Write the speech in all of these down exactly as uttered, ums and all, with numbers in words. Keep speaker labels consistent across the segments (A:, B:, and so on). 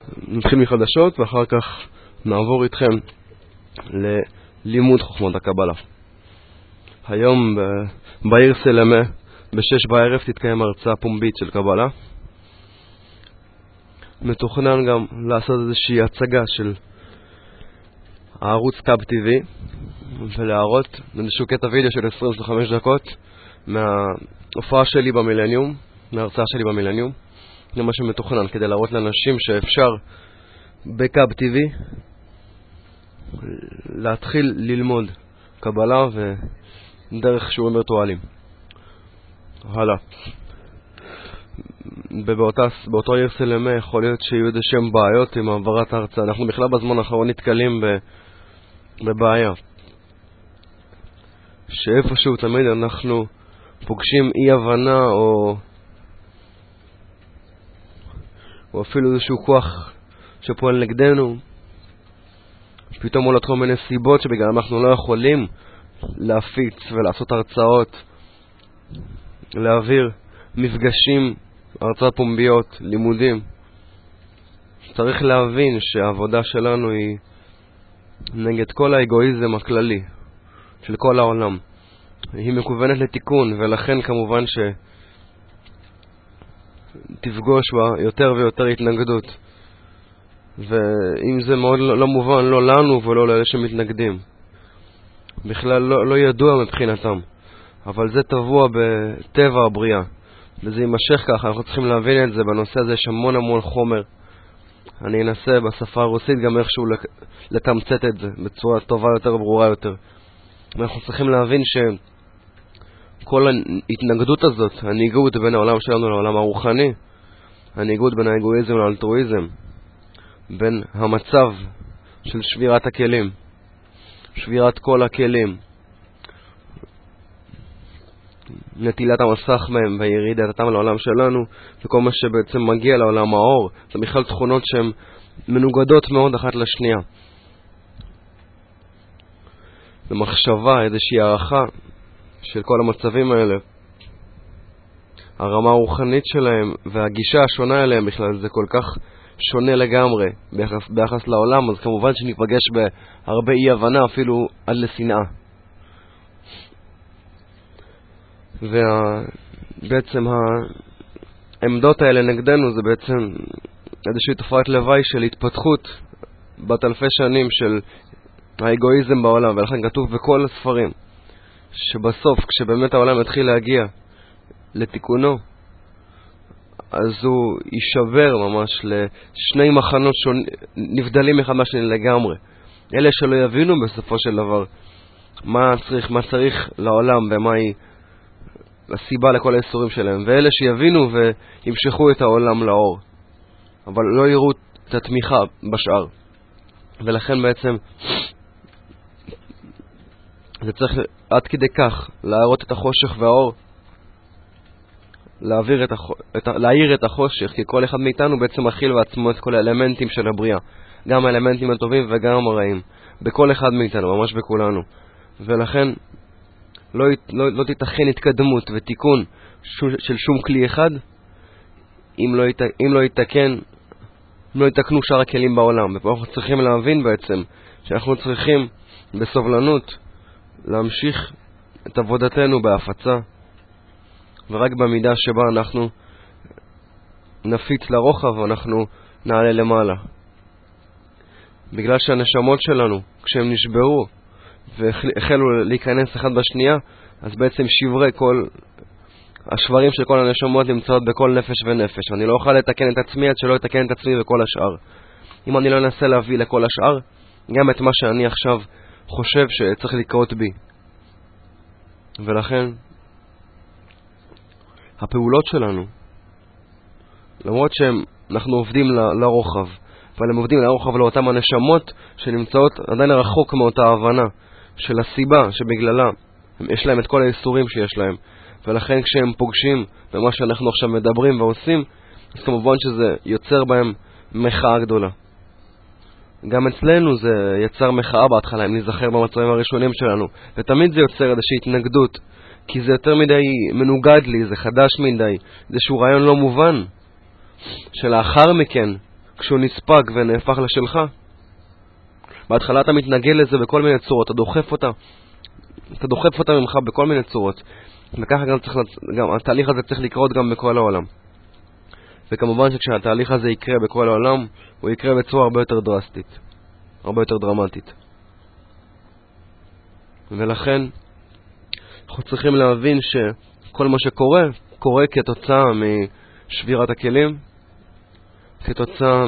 A: נתחיל מחדשות ואחר כך נעבור איתכם ללימוד חוכמת הקבלה. היום בעיר סלמה בשש בערב תתקיים הרצאה פומבית של קבלה. מתוכנן גם לעשות איזושהי הצגה של הערוץ קאב טיווי ולהראות איזשהו קטע וידאו של עשרים עד חמש דקות מההופעה שלי במילניום, מההרצאה שלי במילניום. זה מה שמתוכנן כדי להראות לאנשים שאפשר בקאב טיווי להתחיל ללמוד קבלה ודרך שיעורים וירטואליים. הלאה. ובאותה, באותו עיר סלמה יכול להיות שיהיו איזה שם בעיות עם העברת ההרצאה. אנחנו בכלל בזמן האחרון נתקלים בבעיה שאיפשהו תמיד אנחנו פוגשים אי הבנה או או אפילו איזשהו כוח שפועל נגדנו, פתאום עולות כל מיני סיבות שבגלל אנחנו לא יכולים להפיץ ולעשות הרצאות, להעביר מפגשים, הרצאות פומביות, לימודים. צריך להבין שהעבודה שלנו היא נגד כל האגואיזם הכללי של כל העולם. היא מכוונת לתיקון, ולכן כמובן ש תפגוש בה יותר ויותר התנגדות, ואם זה מאוד לא, לא מובן לא לנו ולא לאלה שמתנגדים, בכלל לא, לא ידוע מבחינתם, אבל זה טבוע בטבע הבריאה וזה יימשך ככה. אנחנו צריכים להבין את זה. בנושא הזה יש המון המון חומר. אני אנסה בשפה הרוסית גם איכשהו לתמצת את זה בצורה טובה יותר וברורה יותר. אנחנו צריכים להבין ש כל ההתנגדות הזאת, הניגוד בין העולם שלנו לעולם הרוחני, הניגוד בין האגואיזם לאלטרואיזם, בין המצב של שבירת הכלים, שבירת כל הכלים, נטילת המסך מהם וירידתם לעולם שלנו, וכל מה שבעצם מגיע לעולם האור, זה בכלל תכונות שהן מנוגדות מאוד אחת לשנייה. במחשבה, איזושהי הערכה של כל המצבים האלה, הרמה הרוחנית שלהם והגישה השונה אליהם בכלל זה כל כך שונה לגמרי ביחס, ביחס לעולם, אז כמובן שניפגש בהרבה אי הבנה, אפילו עד לשנאה. ובעצם העמדות האלה נגדנו זה בעצם איזושהי תופעת לוואי של התפתחות בת אלפי שנים של האגואיזם בעולם, ולכן כתוב בכל הספרים שבסוף, כשבאמת העולם יתחיל להגיע לתיקונו, אז הוא יישבר ממש לשני מחנות שונים, נבדלים אחד מהשני לגמרי. אלה שלא יבינו בסופו של דבר מה צריך, מה צריך לעולם ומה היא הסיבה לכל האיסורים שלהם, ואלה שיבינו וימשכו את העולם לאור, אבל לא יראו את התמיכה בשאר. ולכן בעצם זה צריך עד כדי כך להראות את החושך והאור, להעביר את החו... את... להעיר את החושך, כי כל אחד מאיתנו בעצם מכיל בעצמו את כל האלמנטים של הבריאה, גם האלמנטים הטובים וגם המראים, בכל אחד מאיתנו, ממש בכולנו. ולכן לא, לא, לא תתכן התקדמות ותיקון ש... של שום כלי אחד אם לא, ית... אם לא יתקן, אם לא יתקנו שאר הכלים בעולם. ופה אנחנו צריכים להבין בעצם שאנחנו צריכים בסובלנות להמשיך את עבודתנו בהפצה, ורק במידה שבה אנחנו נפיץ לרוחב אנחנו נעלה למעלה. בגלל שהנשמות שלנו כשהם נשברו והחלו להיכנס אחד בשנייה, אז בעצם שברי כל השברים של כל הנשמות נמצאות בכל נפש ונפש. אני לא אוכל לתקן את עצמי עד שלא לתקן את עצמי וכל השאר. אם אני לא אנסה להביא לכל השאר גם את מה שאני עכשיו חושב שצריך לקרות בי. ולכן הפעולות שלנו, למרות שאנחנו עובדים ל- לרוחב, אבל הם עובדים לרוחב לאותם הנשמות שנמצאות עדיין רחוק מאותה הבנה של הסיבה שבגללה יש להם את כל האיסורים שיש להם. ולכן כשהם פוגשים במה שאנחנו עכשיו מדברים ועושים, אז כמובן שזה יוצר בהם מחאה גדולה. גם אצלנו זה יצר מחאה בהתחלה, אם נזכר במצבים הראשונים שלנו, ותמיד זה יוצר איזושהי התנגדות, כי זה יותר מדי מנוגד לי, זה חדש מדי, איזשהו רעיון לא מובן, שלאחר מכן כשהוא נספג ונהפך לשלך, בהתחלה אתה מתנגד לזה בכל מיני צורות, אתה דוחף אותה, אתה דוחף אותה ממך בכל מיני צורות, וככה גם, צריך, גם התהליך הזה צריך לקרות גם בכל העולם. וכמובן שכשהתהליך הזה יקרה בכל העולם, הוא יקרה בצורה הרבה יותר דרסטית, הרבה יותר דרמטית. ולכן אנחנו צריכים להבין שכל מה שקורה, קורה כתוצאה משבירת הכלים, כתוצאה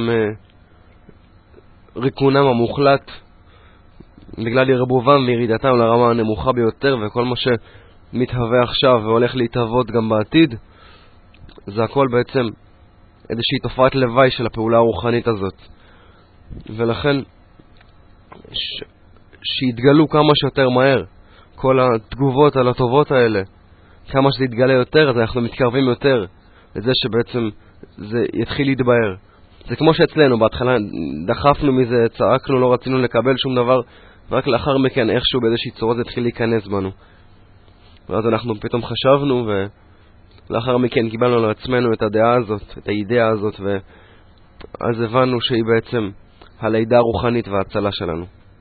A: מריקונם המוחלט, בגלל ירבובם וירידתם לרמה הנמוכה ביותר, וכל מה שמתהווה עכשיו והולך להתהוות גם בעתיד, זה הכל בעצם איזושהי תופעת לוואי של הפעולה הרוחנית הזאת. ולכן ש... שיתגלו כמה שיותר מהר כל התגובות על הטובות האלה, כמה שזה יתגלה יותר, אז אנחנו מתקרבים יותר לזה שבעצם זה יתחיל להתבהר. זה כמו שאצלנו, בהתחלה דחפנו מזה, צעקנו, לא רצינו לקבל שום דבר, ורק לאחר מכן איכשהו באיזושהי צורה זה התחיל להיכנס בנו. ואז אנחנו פתאום חשבנו, ולאחר מכן קיבלנו לעצמנו את הדעה הזאת, את האידאה הזאת, ואז הבנו שהיא בעצם הלידה הרוחנית וההצלה שלנו.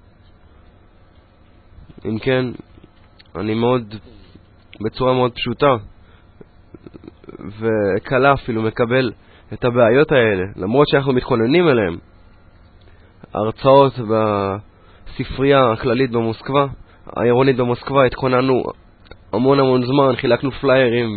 A: אם כן, אני מאוד, בצורה מאוד פשוטה וקלה אפילו, מקבל את הבעיות האלה, למרות שאנחנו מתכוננים אליהם. הרצאות בספרייה הכללית במוסקבה, העירונית במוסקבה, התכוננו המון המון זמן, חילקנו פליירים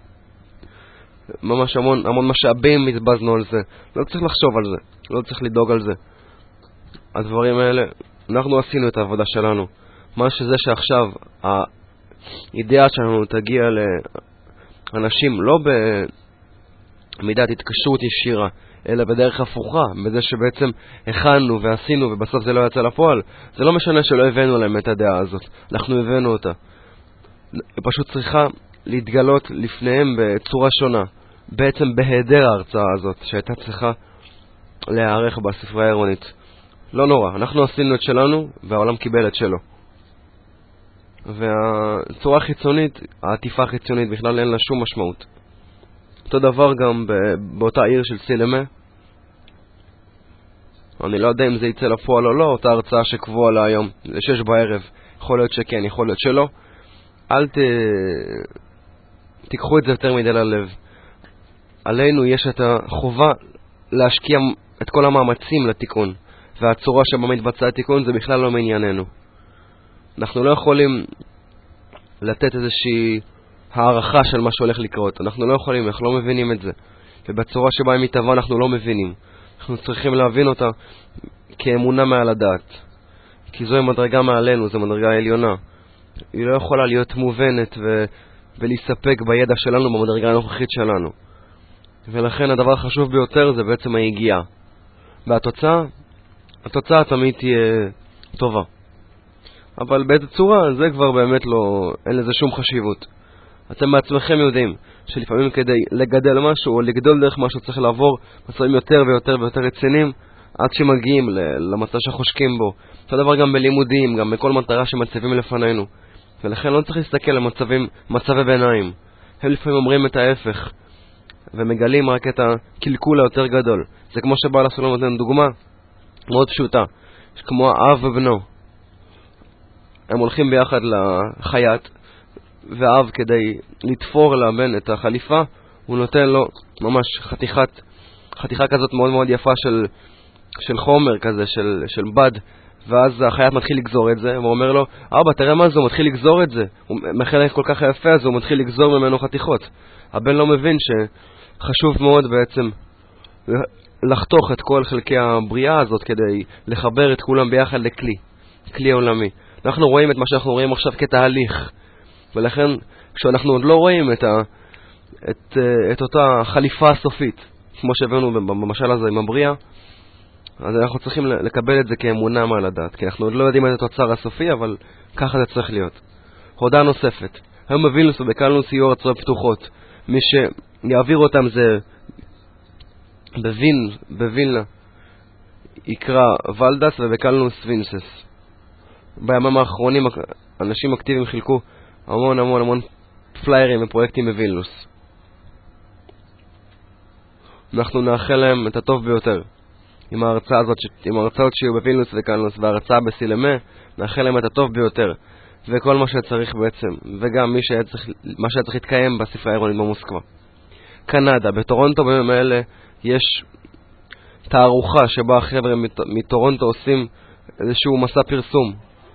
A: וממש המון, המון משאבים התבזנו על זה. לא צריך לחשוב על זה, לא צריך לדאוג על זה. הדברים האלה, אנחנו עשינו את העבודה שלנו. מה שזה שעכשיו האידאה שלנו תגיע לאנשים לא במידת התקשרות ישירה, אלא בדרך הפוכה, בזה שבעצם הכנו ועשינו ובסוף זה לא יצא לפועל. זה לא משנה שלא הבאנו להם את הדעה הזאת, אנחנו הבאנו אותה. היא פשוט צריכה להתגלות לפניהם בצורה שונה, בעצם בהיעדר ההרצאה הזאת שהייתה צריכה להיערך בספרייה העירונית. לא נורא, אנחנו עשינו את שלנו והעולם קיבל את שלו. והצורה החיצונית, העטיפה החיצונית בכלל אין לה שום משמעות. אותו דבר גם באותה עיר של סילמה. אני לא יודע אם זה יצא לפועל או לא, אותה הרצאה שקבוע לה היום לשש בערב. יכול להיות שכן, יכול להיות שלא. אל ת... תיקחו את זה יותר מדי ללב. עלינו יש את החובה להשקיע את כל המאמצים לתיקון, והצורה שבה מתבצע התיקון זה בכלל לא מענייננו. אנחנו לא יכולים לתת איזושהי הערכה של מה שהולך לקרות. אנחנו לא יכולים, אנחנו לא מבינים את זה. ובצורה שבה היא מתהווה אנחנו לא מבינים. אנחנו צריכים להבין אותה כאמונה מעל הדעת. כי זוהי מדרגה מעלינו, זו מדרגה עליונה. היא לא יכולה להיות מובנת ו... ולהספק בידע שלנו במדרגה הנוכחית שלנו. ולכן הדבר החשוב ביותר זה בעצם ההגיעה. והתוצאה, התוצאה תמיד תהיה טובה. אבל באיזו צורה זה כבר באמת לא, אין לזה שום חשיבות. אתם בעצמכם יודעים שלפעמים כדי לגדל משהו או לגדול דרך משהו צריך לעבור מצבים יותר ויותר ויותר רציניים עד שמגיעים למצב שחושקים בו. זה דבר גם בלימודים, גם בכל מטרה שמציבים לפנינו. ולכן לא צריך להסתכל על מצבים, מצבי ביניים. הם לפעמים אומרים את ההפך ומגלים רק את הקלקול היותר גדול. זה כמו שבעל הסולם נותן דוגמה מאוד פשוטה, כמו האב ובנו. הם הולכים ביחד לחייט, והאב כדי לתפור לבן את החליפה, הוא נותן לו ממש חתיכת, חתיכה כזאת מאוד מאוד יפה של, של חומר כזה, של, של בד, ואז החייט מתחיל לגזור את זה, והוא אומר לו, אבא, תראה מה זה, הוא מתחיל לגזור את זה. הוא מחלק כל כך יפה, אז הוא מתחיל לגזור ממנו חתיכות. הבן לא מבין שחשוב מאוד בעצם לחתוך את כל חלקי הבריאה הזאת, כדי לחבר את כולם ביחד לכלי, כלי עולמי. אנחנו רואים את מה שאנחנו רואים עכשיו כתהליך, ולכן כשאנחנו עוד לא רואים את, ה, את, את אותה חליפה הסופית, כמו שהבאנו במשל הזה עם הבריאה, אז אנחנו צריכים לקבל את זה כאמונה מעל הדעת, כי אנחנו עוד לא יודעים את התוצר הסופי, אבל ככה זה צריך להיות. הודעה נוספת, היום בווילנוס ובקלנוס יהיו הרצאות פתוחות. מי שיעביר אותם זה בווין, בווילנה יקרא ולדס, ובקלנוס וינסס. בימים האחרונים אנשים אקטיביים חילקו המון המון המון פליירים ופרויקטים בווילנוס. אנחנו נאחל להם את הטוב ביותר. עם ההרצאה הזאת, עם ההרצאות שיהיו בפילנוס וקלנוס וההרצאה בסילמה, נאחל להם את הטוב ביותר, וכל מה שצריך בעצם, וגם מי שהיה צריך, מה שהיה צריך להתקיים בספרייה העירונית במוסקבה. קנדה, בטורונטו בימים האלה יש תערוכה שבה החבר'ה מטורונטו עושים איזשהו מסע פרסום.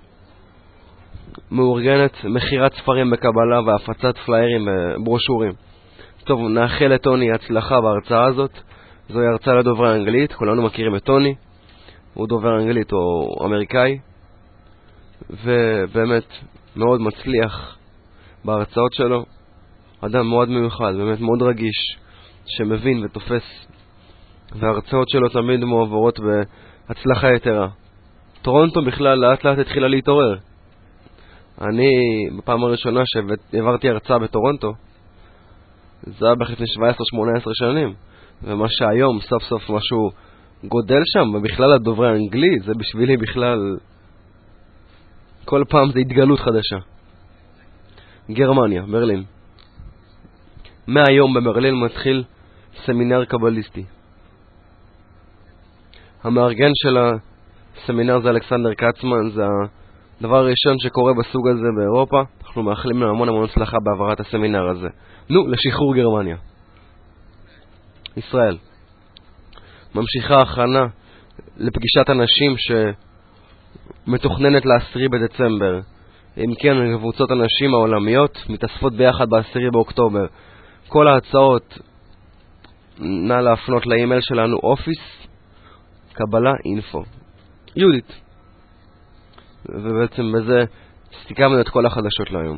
A: מאורגנת מכירת ספרים בקבלה והפצת פליירים וברושורים. טוב, נאחל לטוני הצלחה בהרצאה הזאת. זוהי הרצאה לדוברי אנגלית, כולנו מכירים את טוני. הוא דובר אנגלית או אמריקאי, ובאמת מאוד מצליח בהרצאות שלו. אדם מאוד מיוחד, באמת מאוד רגיש, שמבין ותופס, וההרצאות שלו תמיד מועברות בהצלחה יתרה. טורונטו בכלל לאט לאט התחילה להתעורר. אני בפעם הראשונה שהעברתי הרצאה בטורונטו, זה היה לפני שבע עשרה שמונה עשרה שנים, ומה שהיום סוף סוף משהו גודל שם, ובכלל הדוברי האנגלית, זה בשבילי בכלל, כל פעם זה התגלות חדשה. גרמניה, ברלין. מהיום בברלין מתחיל סמינר קבליסטי. המארגן של הסמינר זה אלכסנדר קצמן, זה הדבר הראשון שקורה בסוג הזה באירופה. אנחנו מאחלים לנו המון המון הצלחה בעברת הסמינר הזה. נו, לשחרור גרמניה. ישראל. ממשיכה הכנה לפגישת אנשים שמתוכננת לעשירי בדצמבר. אם כן, קבוצות הנשים העולמיות מתאספות ביחד בעשירי באוקטובר. כל ההצעות נא להפנות לאימייל שלנו אופיס קבלה אינפו. יהודית. ובעצם בזה סיכמנו את כל החדשות להיום.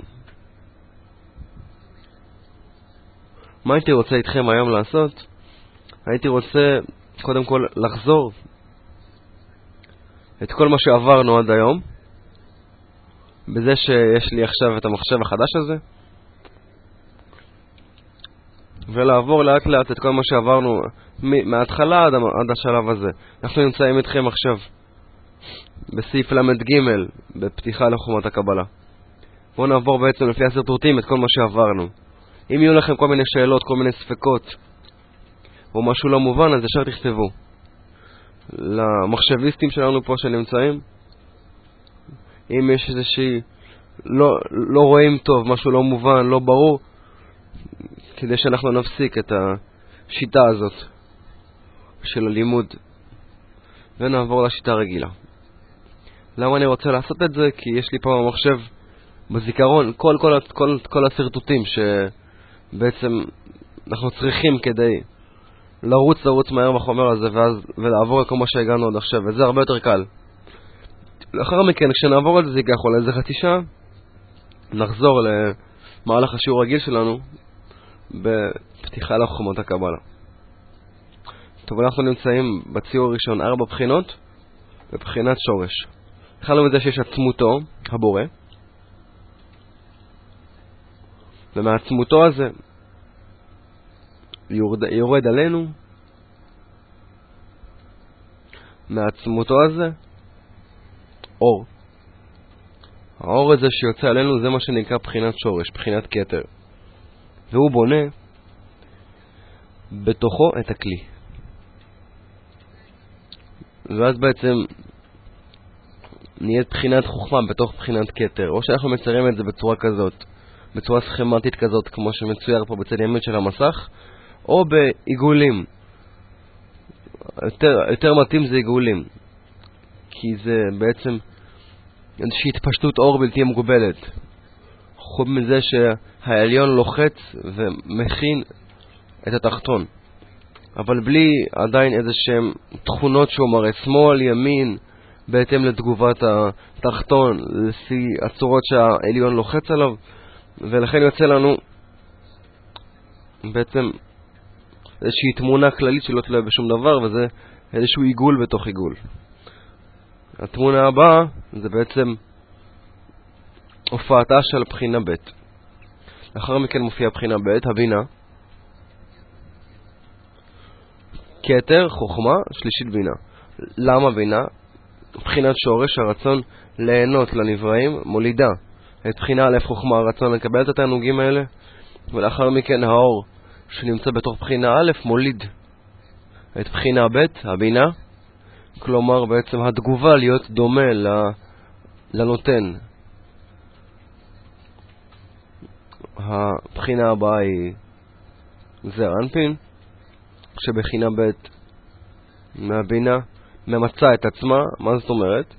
A: מה הייתי רוצה איתכם היום לעשות? הייתי רוצה קודם כל לחזור את כל מה שעברנו עד היום, בזה שיש לי עכשיו את המחשב החדש הזה, ולעבור לאט לאט את כל מה שעברנו מההתחלה עד, עד השלב הזה. אנחנו נמצאים איתכם עכשיו בסעיף למד ג' בפתיחה לחוכמת הקבלה. בואו נעבור בעצם לפי הסרטוטים את כל מה שעברנו. אם יהיו לכם כל מיני שאלות, כל מיני ספקות או משהו לא מובן, אז ישר תכתבו למחשביסטים שלנו פה שנמצאים. אם יש איזושהי לא, לא רואים טוב, משהו לא מובן, לא ברור, כדי שאנחנו נפסיק את השיטה הזאת של הלימוד ונעבור לשיטה רגילה. למה אני רוצה לעשות את זה? כי יש לי פה במחשב בזיכרון כל, כל, כל, כל הסרטוטים שבעצם אנחנו צריכים כדי לרוץ לרוץ מהר בחומר הזה ואז, ולעבור כל מה שהגענו עד עכשיו, וזה הרבה יותר קל. לאחר מכן, כשנעבור על זה, זה ייקח אולי איזה חצי שעה, נחזור למהלך השיעור רגיל שלנו בפתיחה לחוכמת הקבלה. טוב, אנחנו נמצאים בציור הראשון, ארבע בחינות, בבחינת שורש. התחלנו מזה שיש עצמותו, הבורא, ומעצמותו הזה יורד, יורד עלינו, מעצמותו הזה אור. האור הזה שיוצא עלינו זה מה שנקרא בחינת שורש, בחינת כתר, והוא בונה בתוכו את הכלי. ואז בעצם נהיית בחינת חוכמה בתוך בחינת כתר, או שאנחנו מציירים את זה בצורה כזאת, בצורה סכמטית כזאת, כמו שמצויר פה בצד ימין של המסך, או בעיגולים. יותר, יותר מתאים זה עיגולים, כי זה בעצם איזושהי התפשטות אור בלתי מוגבלת, חוץ מזה שהעליון לוחץ ומכין את התחתון, אבל בלי עדיין איזשהם תכונות שהוא מראה, שמאל, ימין, בהתאם לתגובת התחתון, לפי הצורות שהעליון לוחץ עליו, ולכן יוצא לנו בעצם איזושהי תמונה כללית שלא תלויה בשום דבר, וזה איזשהו עיגול בתוך עיגול. התמונה הבאה זה בעצם הופעתה של בחינה ב'. לאחר מכן מופיעה בחינה ב', הבינה, כתר, חוכמה, שלישית בינה. למה בינה? בחינת שורש, הרצון ליהנות לנבראים, מולידה את בחינה א' חוכמה, הרצון לקבל את התענוגים האלה, ולאחר מכן האור שנמצא בתוך בחינה א' מוליד את בחינה ב', הבינה, כלומר בעצם התגובה להיות דומה לנותן. הבחינה הבאה היא זעיר אנפין, שבחינה ב' מהבינה ממצה את עצמה. מה זאת אומרת?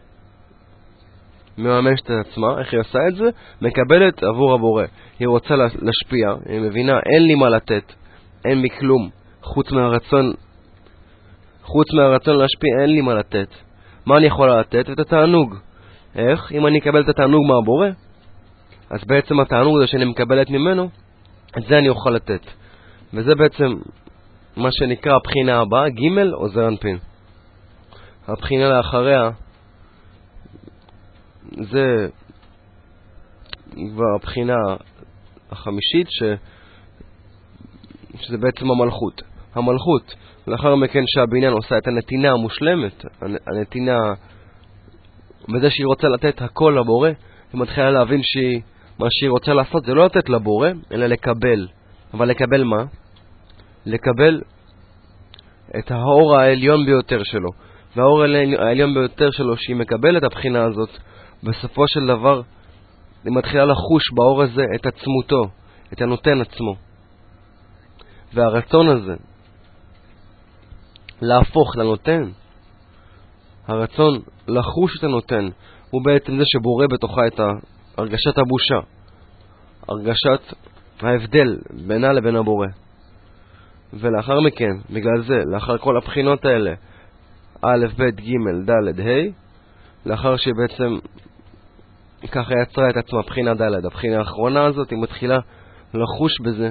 A: מממשת את עצמה. איך היא עושה את זה? מקבלת עבור הבורא. היא רוצה להשפיע, היא מבינה, אין לי מה לתת, אין לי כלום חוץ מהרצון חוץ מהרצון להשפיע, אין לי מה לתת. מה אני יכולה לתת? את התענוג. איך? אם אני אקבל את התענוג מהבורא, אז בעצם התענוג הזה שאני מקבלת ממנו, את זה אני אוכל לתת. וזה בעצם מה שנקרא הבחינה הבאה, ג' או זעיר אנפין. הבחינה לאחריה זה כבר הבחינה החמישית, ש... שזה בעצם המלכות. המלכות, לאחר מכן שהבניין עושה את הנתינה המושלמת, הנתינה בזה שהיא רוצה לתת הכל לבורא, היא מתחילה להבין שהיא, מה שהיא רוצה לעשות זה לא לתת לבורא, אלא לקבל. אבל לקבל מה? לקבל את האור העליון ביותר שלו. והאור העליון ביותר שלו, שהיא מקבלת את הבחינה הזאת, בסופו של דבר היא מתחילה לחוש באור הזה את עצמותו, את הנותן עצמו. והרצון הזה להפוך לנותן, הרצון לחוש את הנותן, הוא בעצם זה שבורא בתוכה את הרגשת הבושה, הרגשת ההבדל בינה לבין הבורא. ולאחר מכן, בגלל זה, לאחר כל הבחינות האלה, א', ב', ג', ד', ה', לאחר שהיא בעצם ככה יצרה את עצמה בחינה ד', הבחינה האחרונה הזאת, היא מתחילה לחוש בזה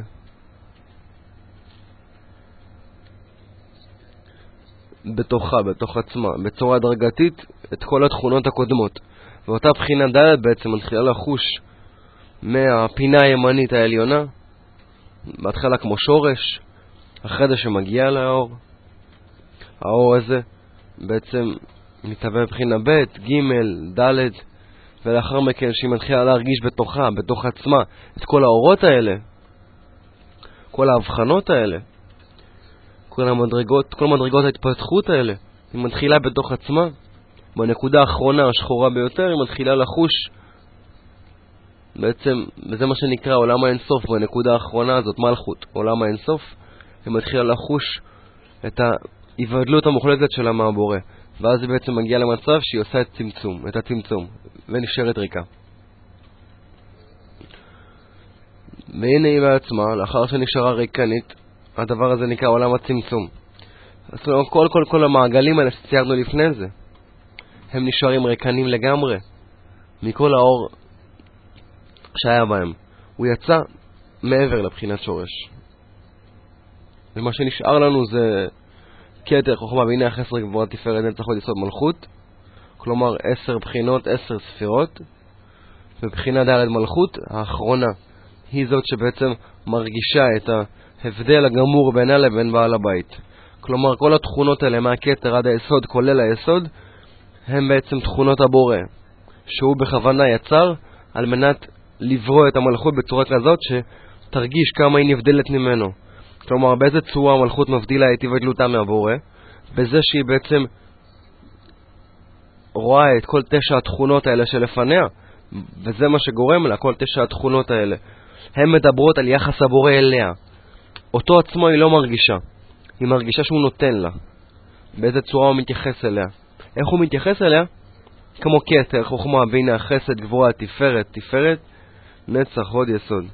A: בתוכה, בתוך עצמה, בצורה הדרגתית, את כל התכונות הקודמות. ואותה בחינה ד' בעצם מתחילה לחוש מהפינה הימנית העליונה, בהתחלה כמו שורש, אחרי זה שמגיע לאור. האור הזה בעצם מתהווה בבחינה ב', ג', ד', ולאחר מכן שהיא מתחילה להרגיש בתוכה, בתוך עצמה, את כל האורות האלה, כל ההבחנות האלה, כל המדרגות, כל מדרגות ההתפתחות האלה, היא מתחילה בתוך עצמה. בנקודה האחרונה, השחורה ביותר, היא מתחילה לחוש בעצם, וזה מה שנקרא עולם האינסוף. בנקודה האחרונה הזאת, מלכות, עולם האינסוף, היא מתחילה לחוש את ההיוודלות המוחלטת שלה מהבורא, ואז היא בעצם מגיעה למצב שהיא עושה את צמצום, את הצמצום, ונשארת ריקה. והנה היא בעצמה, לאחר שנשארה ריקנית, הדבר הזה נקרא עולם הצמצום. אז כל כל כל המעגלים האלה שציירנו לפני זה, הם נשארים ריקנים לגמרי מכל האור שהיה בהם. הוא יצא מעבר לבחינת שורש. ומה שנשאר לנו זה כתר, חוכמה, בינה, חסר, גבורה, תפארת, נצח, הוד, יסוד, מלכות. כלומר עשר בחינות, עשר ספירות. ובחינה ד' מלכות האחרונה היא זאת שבעצם מרגישה את ההבדל הגמור בינה לבין בעל הבית. כלומר כל התכונות האלה מהכתר עד היסוד, כולל היסוד, הם בעצם תכונות הבורא, שהוא בכוונה יצר על מנת לברוא את המלכות בצורה כזאת שתרגיש כמה היא נבדלת ממנו. כלומר באיזה צורה המלכות מבדילה את היוודלותה מהבורא? בזה שהיא בעצם רואה את כל תשע התכונות האלה שלפניה, וזה מה שגורם לה, כל תשע התכונות האלה הן מדברות על יחס הבורא אליה. אותו עצמו היא לא מרגישה, היא מרגישה שהוא נותן לה. באיזה צורה הוא מתייחס אליה? איך הוא מתייחס אליה? כמו כתר, חוכמה, בינה, חסד, גבורה, תפארת, תפארת, נצח, הוד, יסוד.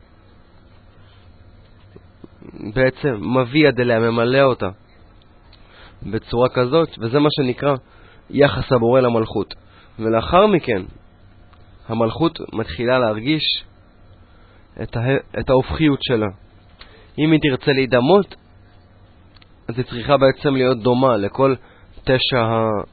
A: בעצם מביא יד אליה, ממלא אותה בצורה כזאת, וזה מה שנקרא יחס הבורא למלכות. ולאחר מכן המלכות מתחילה להרגיש את, ה... את ההופכיות שלה. אם היא תרצה להידמות, אז היא צריכה בעצם להיות דומה לכל תשע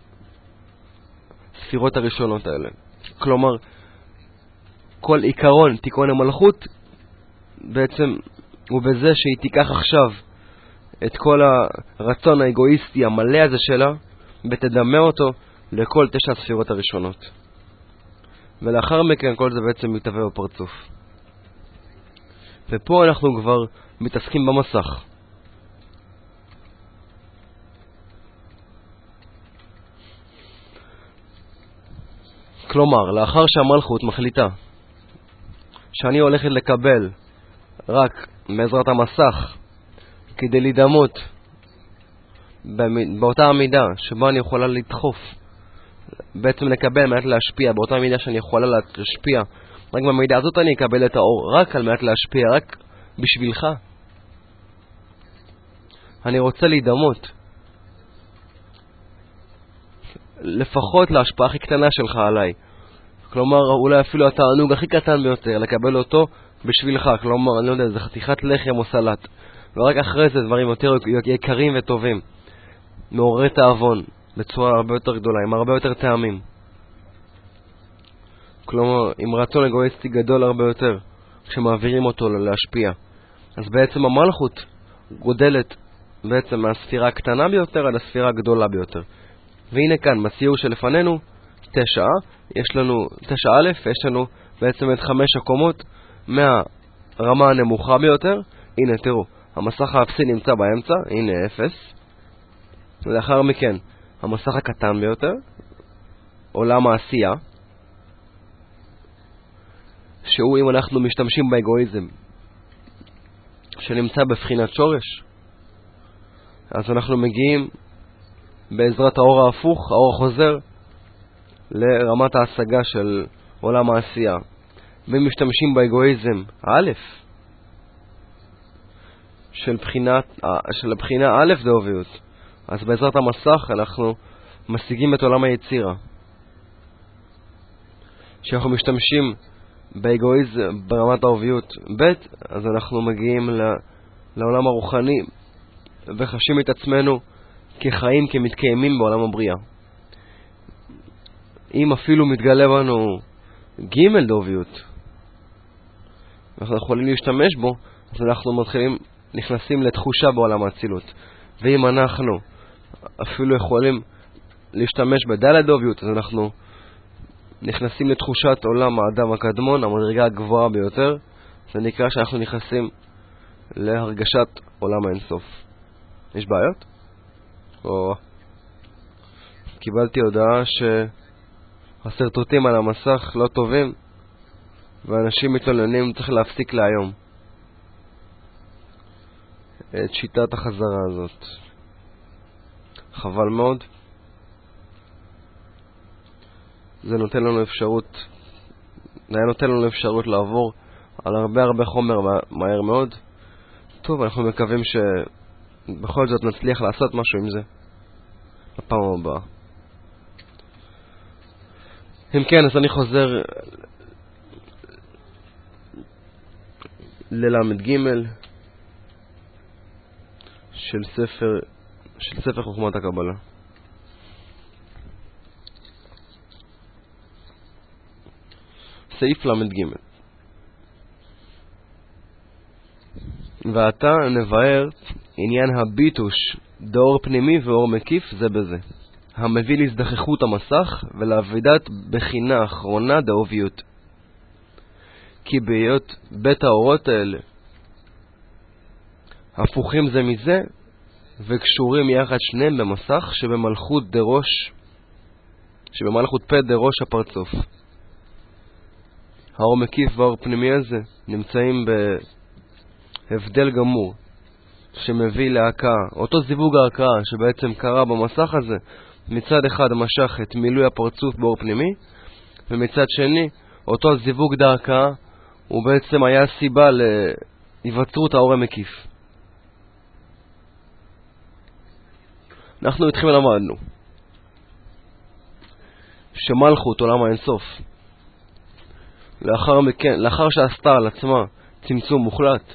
A: הספירות הראשונות האלה. כלומר כל עיקרון תיקון המלכות בעצם הוא בזה שהיא תיקח עכשיו את כל הרצון האגואיסטי המלא הזה שלה ותדמה אותו לכל תשע הספירות הראשונות, ולאחר מכן כל זה בעצם מתהווה בפרצוף. ופה אנחנו כבר מתעסקים במסך. כלומר, לאחר שהמלכות מחליטה שאני הולכת לקבל רק בעזרת המסך כדי להידמות באותה המידה שבה אני יכולה לדחוף, בעצם לקבל מעט להשפיע, באותה מידה שאני יכולה להשפיע, רק במידה הזאת אני אקבל את האור, רק על מעט להשפיע, רק בשבילך. אני רוצה להידמות לפחות להשפעה הכי קטנה שלך עליי. כלומר, אולי אפילו התענוג הכי קטן ביותר, לקבל אותו בשבילך. כלומר, אני לא יודע, זה חתיכת לחם או סלט. ורק אחרי זה דברים יותר יקרים וטובים. מעוררי תאבון, בצורה הרבה יותר גדולה, עם הרבה יותר טעמים. כלומר, עם רצון אגואיסטי גדול הרבה יותר, כשמעבירים אותו להשפיע. אז בעצם המלכות גודלת בעצם מהספירה הקטנה ביותר עד הספירה הגדולה ביותר. והנה כאן, בציור שלפנינו, תשע, יש לנו, תשע א', יש לנו בעצם את חמש הקומות מהרמה הנמוכה ביותר. הנה, תראו, המסך האפסי נמצא באמצע, הנה אפס. ולאחר מכן, המסך הקטן ביותר, עולם העשייה, שהוא אם אנחנו משתמשים באגואיזם, שנמצא בבחינת שורש, אז אנחנו מגיעים בעזרת האור ההפוך, האור החוזר, לרמת ההשגה של עולם העשייה. ואם משתמשים באגואיזם א', של בחינת, של הבחינה א' דאוביות, אז בעזרת המסך אנחנו משיגים את עולם היצירה. כשאנחנו משתמשים באגואיזם ברמת האוביות ב', אז אנחנו מגיעים לעולם הרוחני וחשים את עצמנו כחיים, כמתקיימים בעולם הבריאה. אם אפילו מתגלה בנו ג' דאוביות, אנחנו יכולים להשתמש בו, אז אנחנו מתחילים, נכנסים לתחושה בעולם האצילות. ואם אנחנו אפילו יכולים להשתמש בד' דאוביות, אז אנחנו נכנסים לתחושת עולם האדם הקדמון, המדרגה הגבוהה ביותר. זה נקרא שאנחנו נכנסים להרגשת עולם האינסוף. יש בעיות? או... קיבלתי הודעה שהסרטוטים על המסך לא טובים ואנשים מתלוננים, צריך להפסיק להיום את שיטת החזרה הזאת. חבל מאוד. זה נותן לנו אפשרות, זה היה נותן לנו אפשרות לעבור על הרבה הרבה חומר מהר מאוד. טוב, אנחנו מקווים שבכל זאת נצליח לעשות משהו עם זה בפעם הבאה. אם כן, אז אני חוזר ללמד ג' של ספר של ספר חוכמת הקבלה. סעיף למד ג'. ועתה נבהר עניין הביטוש דאור פנימי ואור מקיף זה בזה, המביא להזדחכות המסך ולעבידת בחינה אחרונה דאוביות. כי בהיות בית האורות האלה הפוכים זה מזה וקשורים יחד שניהם במסך שבמלכות דראש, שבמלכות פה דראש הפרצוף. האור מקיף והאור פנימי הזה נמצאים בהבדל גמור שמביא להקה, אותו זיווג ההקה שבעצם קרה במסך הזה. מצד אחד משך את מילוי הפרצוף באור פנימי, ומצד שני אותו זיווג דהקה הוא בעצם היה סיבה להיווצרות האור המקיף. אנחנו איתכם למדנו שמלכות עולם האינסוף, לאחר מכן, לאחר שעשתה על עצמה צמצום מוחלט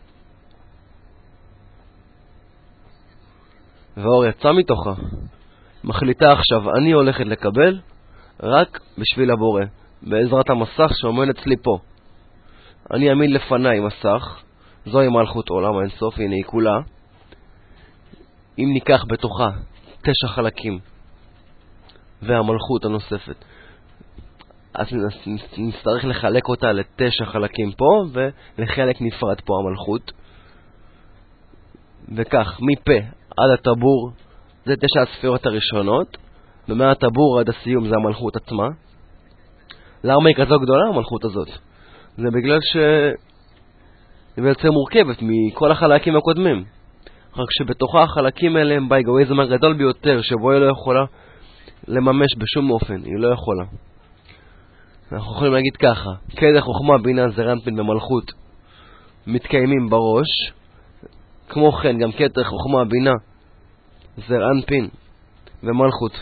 A: והאור יצא מתוכה, מחליטה עכשיו אני הולכת לקבל רק בשביל הבורא, בעזרת המסך שעומד אצלי פה. אני אעמיד לפניי מסך, זוהי מלכות עולם האינסוף, הנה היא כולה. אם ניקח בתוכה תשע חלקים והמלכות הנוספת, אז נצטרך לחלק אותה לתשע חלקים פה ולחלק נפרד פה המלכות, וכך מפה עד הטבור זה תשע הספירות הראשונות, ומהטבור עד הסיום זה המלכות עצמה. למה היא כזו גדולה המלכות הזאת? זה בגלל ש... היא בעצם מורכבת מכל החלקים הקודמים. רק שבתוכה החלקים האלה הם באגואיזם הגדול ביותר, שבו היא לא יכולה לממש בשום אופן, היא לא יכולה. אנחנו יכולים להגיד ככה, כדרך חוכמה, בינה, זעיר אנפין ומלכות מתקיימים בראש, כמו כן גם כדרך חוכמה, בינה, זעיר אנפין ומלכות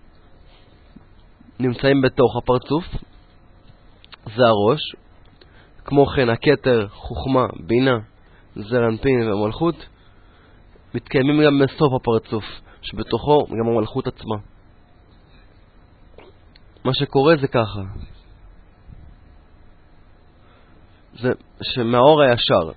A: נמצאים בתוך הפרצוף, זה הראש. כמו כן הכתר, חוכמה, בינה, זעיר אנפין ומלכות מתקיימים גם בסוף הפרצוף, שבתוכו גם המלכות עצמה. מה שקורה זה ככה, זה שמהאור הישר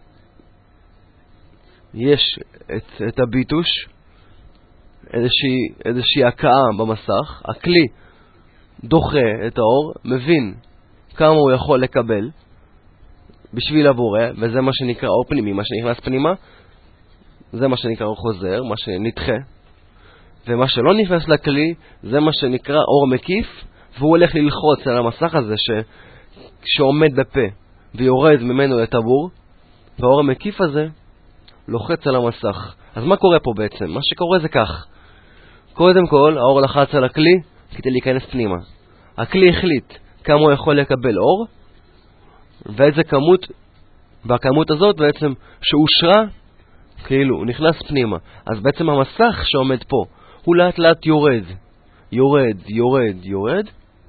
A: יש את, את הביטוש, איזושהי, איזושהי הקאה במסך, הכלי דוחה את האור, מבין כמה הוא יכול לקבל בשביל הבורא, וזה מה שנקרא אור פנימי. מה שנכנס פנימה זה מה שנקרא אור חוזר, מה שנדחה, ומה שלא נכנס לכלי זה מה שנקרא אור מקיף, והוא הולך ללחוץ על המסך הזה ש... שעומד בפה ויורד ממנו לטבור, והאור המקיף הזה לוחץ על המסך. אז מה קורה פה בעצם? מה שקורה זה כך, קודם כל האור לחץ על הכלי כדי להיכנס פנימה. הכלי החליט כמה הוא יכול לקבל אור, ואיזה כמות, והכמות הזאת בעצם שאושרה, כאילו הוא נכנס פנימה. אז בעצם המסך שעומד פה הוא לאט לאט יורד, יורד, יורד, יורד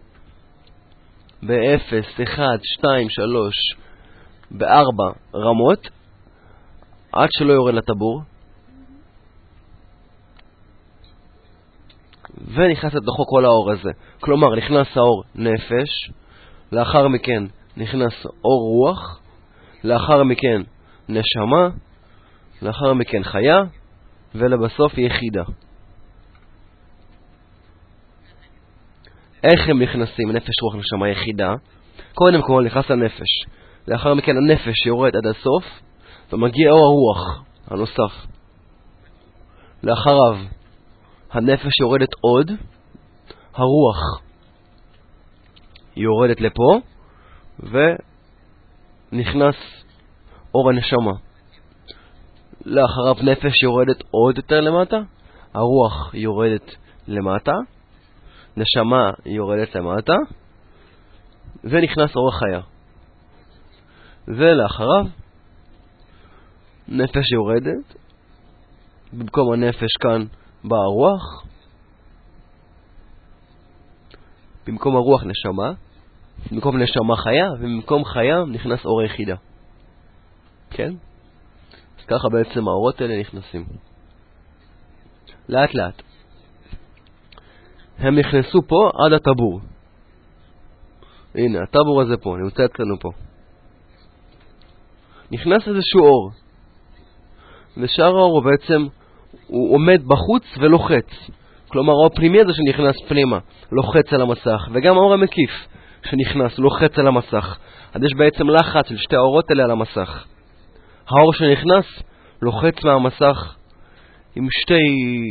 A: ב-אפס, אחד, שתיים, שלוש, ב-ארבע רמות, עד שלא יורד לטבור, ונכנס לתוכו כל האור הזה. כלומר, נכנס האור נפש, לאחר מכן נכנס אור רוח, לאחר מכן נשמה, לאחר מכן חיה, ולבסוף יחידה. איך הם נכנסים? נפש, רוח, נשמה, יחידה. קודם כל נכנס הנפש, לאחר מכן הנפש יורד עד הסוף, ומגיע אור הרוח הנוסף. לאחריו הנפש יורדת עוד, הרוח יורדת לפה, ונכנס אור הנשמה. לאחריו נפש יורדת עוד יותר למטה, הרוח יורדת למטה, נשמה יורדת למטה, ונכנס אור החיה. ולאחריו נפש יורדת, במקום הנפש כאן באה הרוח, במקום הרוח נשמה, במקום נשמה חיה, ובמקום חיה נכנס אור היחידה. כן? אז ככה בעצם האורות האלה נכנסים לאט לאט. הם נכנסו פה עד הטבור. הנה, הטבור הזה פה, נמצא אצלנו פה. נכנס איזשהו אור, ושאר האור בעצם הוא עומד בחוץ ולוחץ. כלומר, האור הפנימי הזה שנכנס פנימה לוחץ על המסך, וגם האור המקיף שנכנס לוחץ על המסך. אז יש בעצם לחץ של שתי האורות האלה על המסך. האור שנכנס לוחץ מהמסך עם שתי,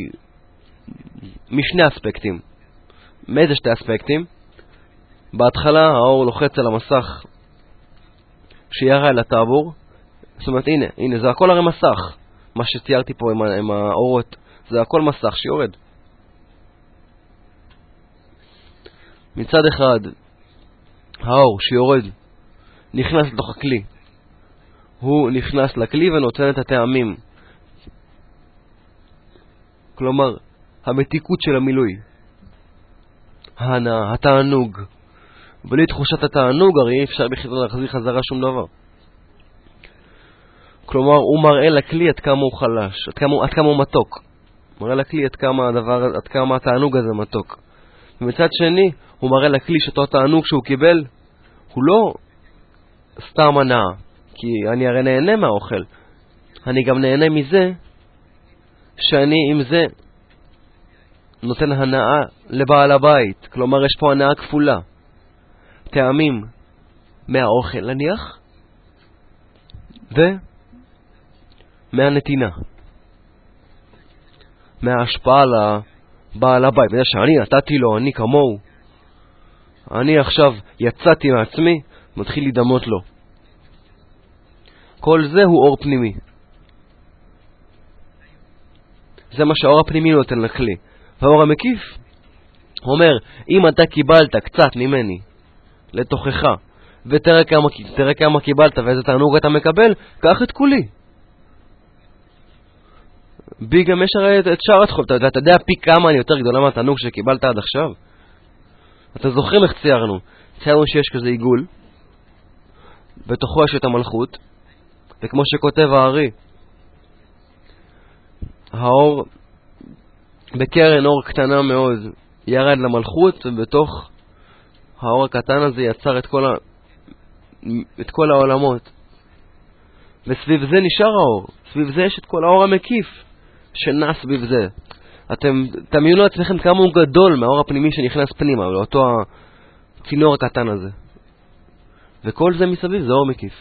A: משני אספקטים. מאיזה שתי אספקטים? בהתחלה האור לוחץ על המסך שירה אל הטבור. זאת אומרת, הנה, הנה, זה הכל הרי מסך. מה שציירתי פה עם, עם האורות, זה הכל מסך שיורד. מצד אחד, האור שיורד נכנס לתוך הכלי. הוא נכנס לכלי ונותן את הטעמים. כלומר, המתיקות של המילוי. ההנאה, התענוג. בלי תחושת התענוג, הרי אי אפשר בכלל להחזיר חזרה שום דבר. כלומר, הוא מראה לכלי עד כמה הוא חלש, עד כמה, עד כמה הוא מתוק. מראה לכלי עד כמה הדבר, עד כמה התענוג הזה מתוק. ומצד שני, הוא מראה לכלי שאותו התענוג שהוא קיבל, הוא לא סתם הנאה, כי אני הרי נהנה מהאוכל. אני גם נהנה מזה שאני עם זה נותן הנאה לבעל הבית. כלומר, יש פה הנאה כפולה. טעמים מהאוכל נניח, ומהנתינה, מההשפעה לבעל הבית. בזה שאני נתתי לו, אני כמוהו, אני עכשיו יצאתי מעצמי, מתחיל להידמות לו. כל זה הוא אור פנימי. זה מה שהאור הפנימי נותן לכלי. והאור המקיף אומר, אם אתה קיבלת קצת ממני לתוכך, ותראה כמה, תראה כמה קיבלת ואיזה תענוג אתה מקבל, קח את כולי. בי גם יש הרי את שאר התחום. אתה, אתה יודע פי כמה אני יותר גדולה מהתענוג שקיבלת עד עכשיו? אתה זוכרים איך ציירנו? ציירנו שיש כזה עיגול, בתוכו יש את המלכות, וכמו שכותב הארי, האור בקרן אור קטנה מאוד ירד למלכות, ובתוך האור הקטן הזה יצר את כל, ה... את כל העולמות. וסביב זה נשאר האור. סביב זה יש את כל האור המקיף שנע סביב זה. אתם תמיונו לעצמכם כמה הוא גדול מהאור הפנימי שנכנס פנימה, לאותו הצינור הקטן הזה. וכל זה מסביב זה אור מקיף.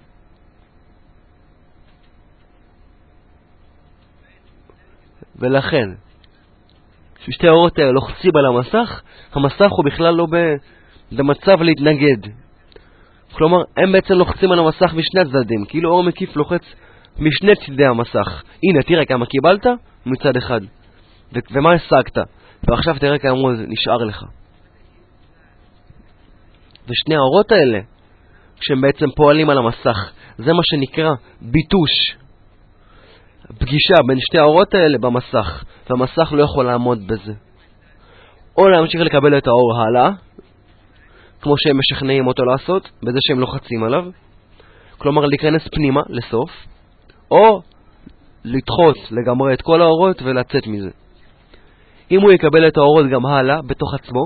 A: ולכן, כששתי האורות האלה לוחצים על המסך, המסך הוא בכלל לא במצב להתנגד. כלומר, הם בעצם לוחצים על המסך משני הצדדים, כאילו אור מקיף לוחץ משני צדי המסך. הנה, תראה כמה קיבלת מצד אחד, ו- ומה השגת, ועכשיו תראה כמה הוא נשאר לך. ושני האורות האלה, כשהם בעצם פועלים על המסך, זה מה שנקרא ביטוש. פגישה בין שתי האורות האלה במסך, והמסך לא יכול לעמוד בזה. או להמשיך לקבל את האור הלאה, כמו שהם משכנעים אותו לעשות, בזה שהם לוחצים עליו, כלומר להיכנס פנימה לסוף, או לדחות לגמרי את כל האורות ולצאת מזה. אם הוא יקבל את האורות גם הלאה בתוך עצמו,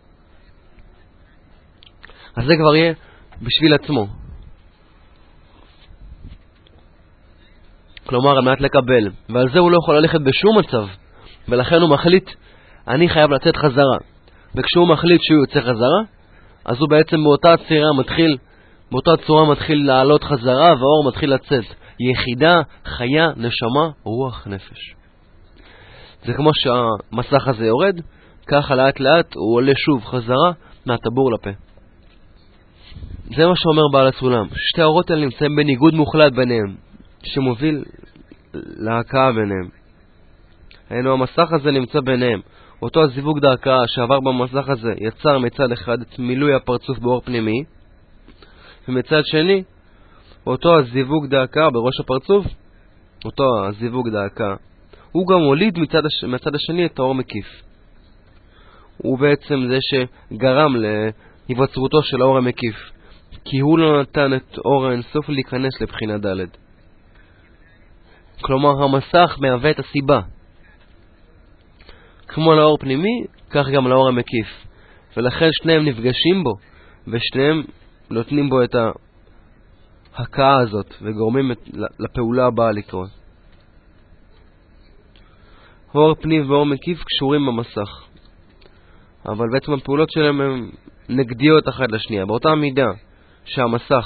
A: אז זה כבר יהיה בשביל עצמו. כלומר, על מנת לקבל, ועל זה הוא לא יכול ללכת בשום מצב, ולכן הוא מחליט, אני חייב לצאת חזרה. וכשהוא מחליט שהוא יוצא חזרה, אז הוא בעצם באותה צורה מתחיל, באותה צורה מתחיל לעלות חזרה, והאור מתחיל לצאת. יחידה, חיה, נשמה, רוח, נפש. זה כמו שהמסך הזה יורד, ככה לאט לאט הוא עולה שוב חזרה מהטבור לפה. זה מה שאומר בעל הסולם. שתי האורות האלה נמצאים בניגוד מוחלט ביניהם, שמוביל להכאה ביניהם. היינו, המסך הזה נמצא ביניהם. אותו הזיווג דרכאה שעבר במסך הזה יצר מצד אחד את מילוי הפרצוף באור פנימי, ומצד שני, אותו הזיווג דרכאה בראש הפרצוף, אותו הזיווג דרכאה, הוא גם הוליד מצד, הש... מצד השני את האור מקיף. הוא בעצם זה שגרם להיווצרותו של האור המקיף, כי הוא לא נתן את אור האינסוף להיכנס לבחינה ד'. כלומר, המסך מהווה את הסיבה. כמו לאור פנימי, כך גם לאור המקיף. ולכן שניהם נפגשים בו, ושניהם נותנים בו את ההכאה הזאת, וגורמים את, לפעולה הבאה לקרות. אור פנימי ואור מקיף קשורים במסך. אבל בעצם הפעולות שלהם הן נגדיות אחת לשנייה. באותה מידה שהמסך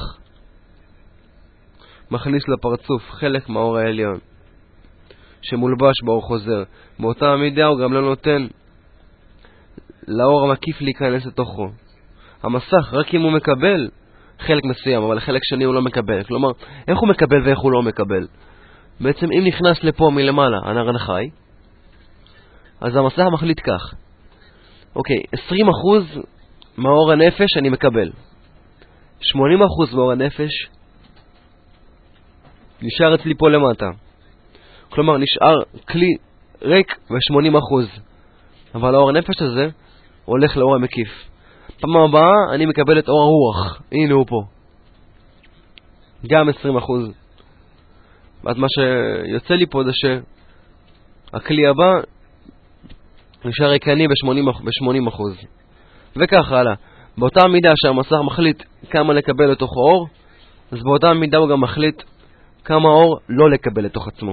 A: מכניס לפרצוף חלק מהאור העליון, שמולבש באור חוזר, באותה המידה הוא גם לא נותן לאור המקיף להיכנס לתוכו. המסך, רק אם הוא מקבל חלק מסוים, אבל חלק שני הוא לא מקבל. כלומר, איך הוא מקבל ואיך הוא לא מקבל? בעצם אם נכנס לפה מלמעלה הנר החי, אז המסך מחליט כך. אוקיי, עשרים אחוז מאור הנפש אני מקבל. שמונים אחוז מאור הנפש נשאר אצלי פה למטה. כלומר, נשאר כלי ריק ב-שמונים אחוז. אבל האור הנפש הזה הולך לאור המקיף. פעם הבאה אני מקבל את אור הרוח. הנה הוא פה. גם עשרים אחוז. ואז מה שיוצא לי פה זה שהכלי הבא נשאר ריקני ב-שמונים אחוז. וכך הלאה. באותה מידה שהמסך מחליט כמה לקבל לתוך האור, אז באותה מידה הוא גם מחליט כמה אור לא לקבל לתוך עצמו.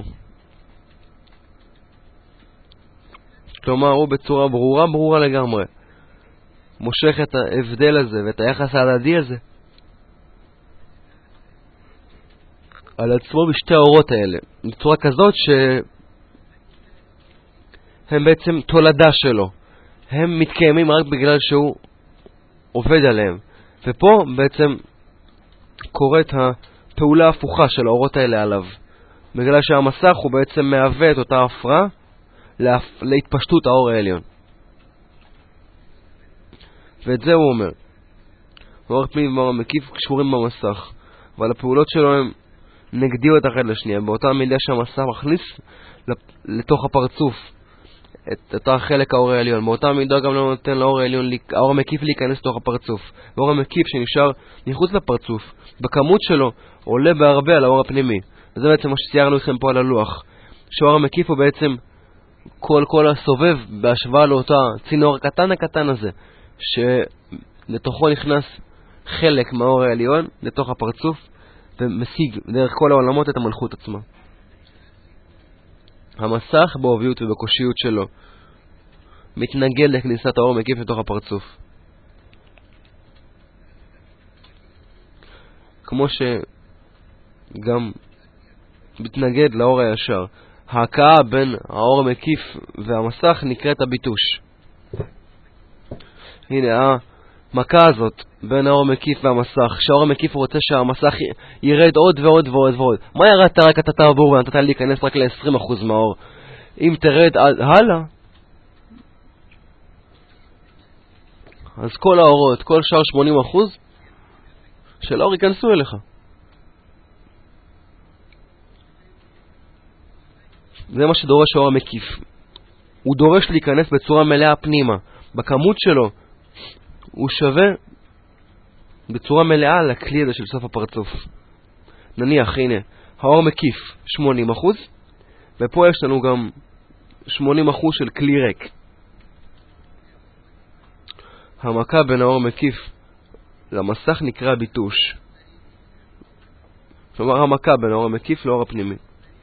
A: כלומר, הוא בצורה ברורה, ברורה לגמרי, מושך את ההבדל הזה ואת היחס ההדדי הזה על עצמו בשתי האורות האלה, בצורה כזאת שהם בעצם תולדה שלו. הם מתקיימים רק בגלל שהוא עובד עליהם. ופה בעצם קורית הפעולה ההפוכה של האורות האלה עליו. בגלל שהמסך הוא בעצם מהווה את אותה הפרעה להתפשטות האור העליון. ואת זה הוא אומר. האור הפנימי והאור המקיף קשורים במסך, אבל הפעולות שלו הם נגדיות אחד לשנייה. באותה מידה שהמסך מכניס לתוך הפרצוף את אותה חלק האור העליון, באותה מידה גם לא נותן לאור העליון, האור המקיף להיכנס לתוך הפרצוף. האור המקיף שנשאר מחוץ לפרצוף, בכמות שלו, עולה בהרבה על האור הפנימי. וזה בעצם מה שציירנו לכם פה על הלוח. שהאור המקיף הוא בעצם כל כל הסובב בהשוואה לאותה צינור הקטן הקטן הזה, שלתוכו נכנס חלק מהאור העליון לתוך הפרצוף, ומשיג דרך כל העולמות את המלכות עצמה. המסך בעוביות ובקושיות שלו מתנגד לכניסת האור המקיף לתוך הפרצוף. כמו שגם מתנגד לאור הישר. ההקאה בין האור המקיף והמסך נקראת הביטוש. הנה המכה הזאת בין האור המקיף והמסך, שהאור המקיף רוצה שהמסך ירד עוד ועוד ועוד ועוד. מה ירדת רק את הטבור ונתת להיכנס רק ל-עשרים אחוז מהאור? אם תרד הלאה, אז כל האורות, כל שאר שמונים אחוז של האור ייכנסו אליך. זה מה שדורש האור המקיף. הוא דורש להיכנס בצורה מלאה פנימה. בכמות שלו הוא שווה בצורה מלאה לכלי הזה של סוף הפרצוף. נניח, הנה, האור מקיף שמונים אחוז, ופה יש לנו גם שמונים אחוז של כלי ריק. המכה בין האור מקיף למסך נקרא ביטוש. כלומר, המכה בין האור המקיף לאור הפנימי.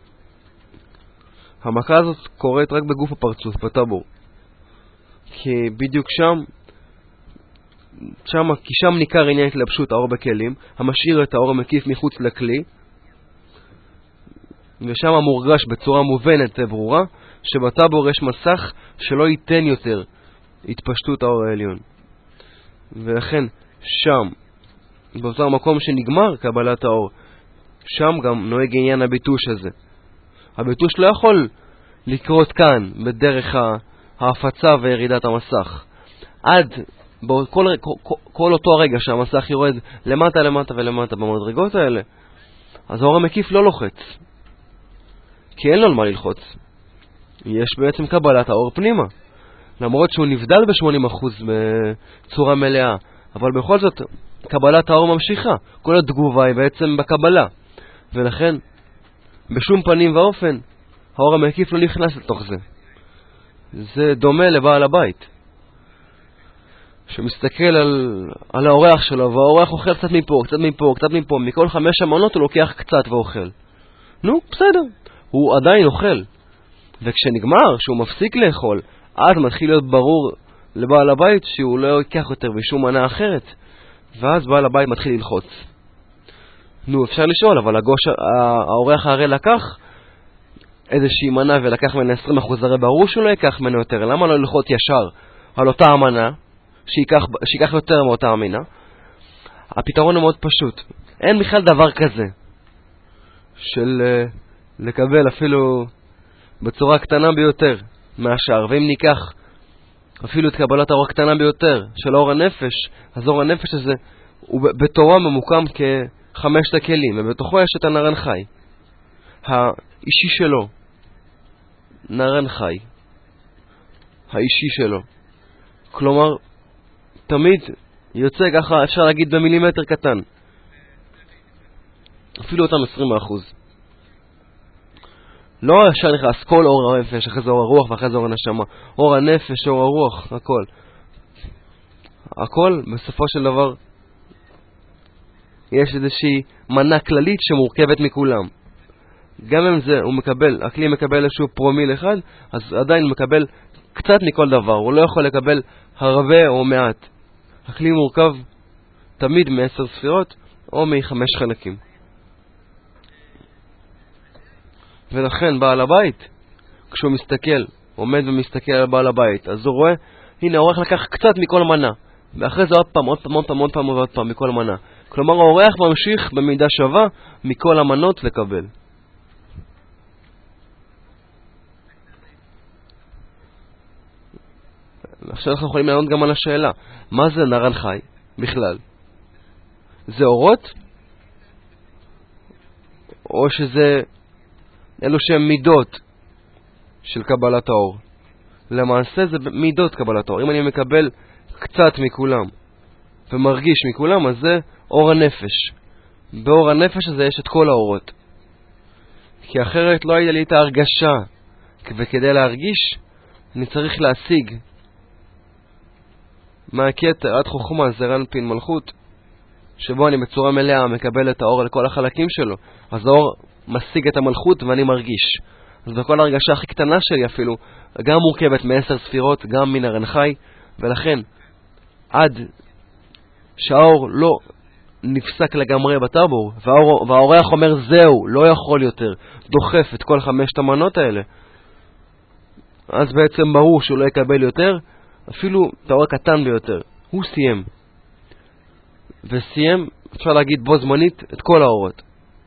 A: המכה הזאת קורית רק בגוף הפרצוף, בטבור. כי בדיוק שם, שם, כי שם ניכר עניין התלבשות האור בכלים, המשאיר את האור המקיף מחוץ לכלי, ושם מורגש בצורה מובנת וברורה, שבטבור יש מסך שלא ייתן יותר התפשטות האור העליון. ולכן שם, באותו המקום שנגמר קבלת האור, שם גם נוהג עניין הביטוש הזה. הביטוש לא יכול לקרות כאן בדרך ההפצה וירידת המסך. עד בכל, כל, כל אותו הרגע שהמסך יורד למטה למטה ולמטה במדרגות האלה, אז האור המקיף לא לוחץ. כי אין לו על מה ללחוץ. יש בעצם קבלת האור פנימה. למרות שהוא נבדל ב-שמונים אחוז בצורה מלאה. אבל בכל זאת, קבלת האור ממשיכה. כל התגובה היא בעצם בקבלה. ולכן, בשום פנים ואופן, האור המקיף לא נכנס לתוך זה. זה דומה לבעל הבית, שמסתכל על, על האורח שלו, והאורח אוכל קצת מפה, קצת מפה, קצת מפה. מכל חמש המנות הוא לוקח קצת ואוכל. נו, בסדר. הוא עדיין אוכל. וכשנגמר, שהוא מפסיק לאכול, אז מתחיל להיות ברור לבעל הבית שהוא לא ייקח יותר בשום מנה אחרת. ואז בעל הבית מתחיל ללחוץ. נו, אפשר לשאול, אבל הגוש, האורח הרי לקח איזושהי מנה ולקח ממנה עשרים אחוז, הרי ברור שהוא לא ייקח ממנו יותר. למה לא ללחוץ ישר על אותה המנה, שיקח, שיקח יותר מאותה המנה? הפתרון הוא מאוד פשוט. אין בכלל דבר כזה של uh, לקבל אפילו בצורה קטנה ביותר מהשאר. ואם ניקח אפילו את קבלת האור הקטנה ביותר של אור הנפש, אז אור הנפש הזה הוא בתורה ממוקם כחמשת הכלים, ובתוכו יש את הנרן חי האישי שלו. נרן חי האישי שלו, כלומר תמיד יוצא ככה, אפשר להגיד במילימטר קטן, אפילו אותם עשרים אחוז. לא אפשר נכנס כל אור הנפש, אחרי זה אור הרוח ואחרי זה אור הנשמה. אור הנפש, אור הרוח, הכל. הכל בסופו של דבר יש איזושהי מנה כללית שמורכבת מכולם. גם אם זה, הוא מקבל, הכלי מקבל איזשהו פרומיל אחד, אז עדיין הוא מקבל קצת מכל דבר. הוא לא יכול לקבל הרבה או מעט. הכלי מורכב תמיד מעשר ספירות או מחמש חלקים. ולכן בעל הבית, כשהוא מסתכל, עומד ומסתכל על בעל הבית, אז הוא רואה, הנה, האורח לקח קצת מכל מנה. ואחרי זה עוד פעם, עוד פעם, עוד פעם, עוד פעם ועוד פעם, מכל מנה. כלומר, האורח ממשיך במידה שווה מכל המנות לקבל. עכשיו אנחנו יכולים לענות גם על השאלה, מה זה נרן חי בכלל? זה אורות? או שזה אלו שהם מידות של קבלת האור? למעשה זה מידות קבלת האור. אם אני מקבל קצת מכולם ומרגיש מכולם, אז זה אור הנפש. באור הנפש הזה יש את כל האורות. כי אחרת לא הייתה לי את ההרגשה, וכדי להרגיש אני צריך להשיג מהכתר עד חוכמה, זה רנפין מלכות, שבו אני בצורה מלאה מקבל את האור לכל החלקים שלו. אז האור משיג את המלכות ואני מרגיש. אז בכל הרגשה הכי קטנה שלי אפילו, גם מורכבת מעשר ספירות, גם מן הרן חי, ולכן עד שהאור לא נפסק לגמרי בטבור, והאור, והאורח אומר זהו, לא יכול יותר, דוחף את כל חמשת המנות האלה, אז בעצם ברור שהוא לא יקבל יותר, אפילו את האור הקטן ביותר. הוא סיים. וסיים, אפשר להגיד בו זמנית, את כל האורות.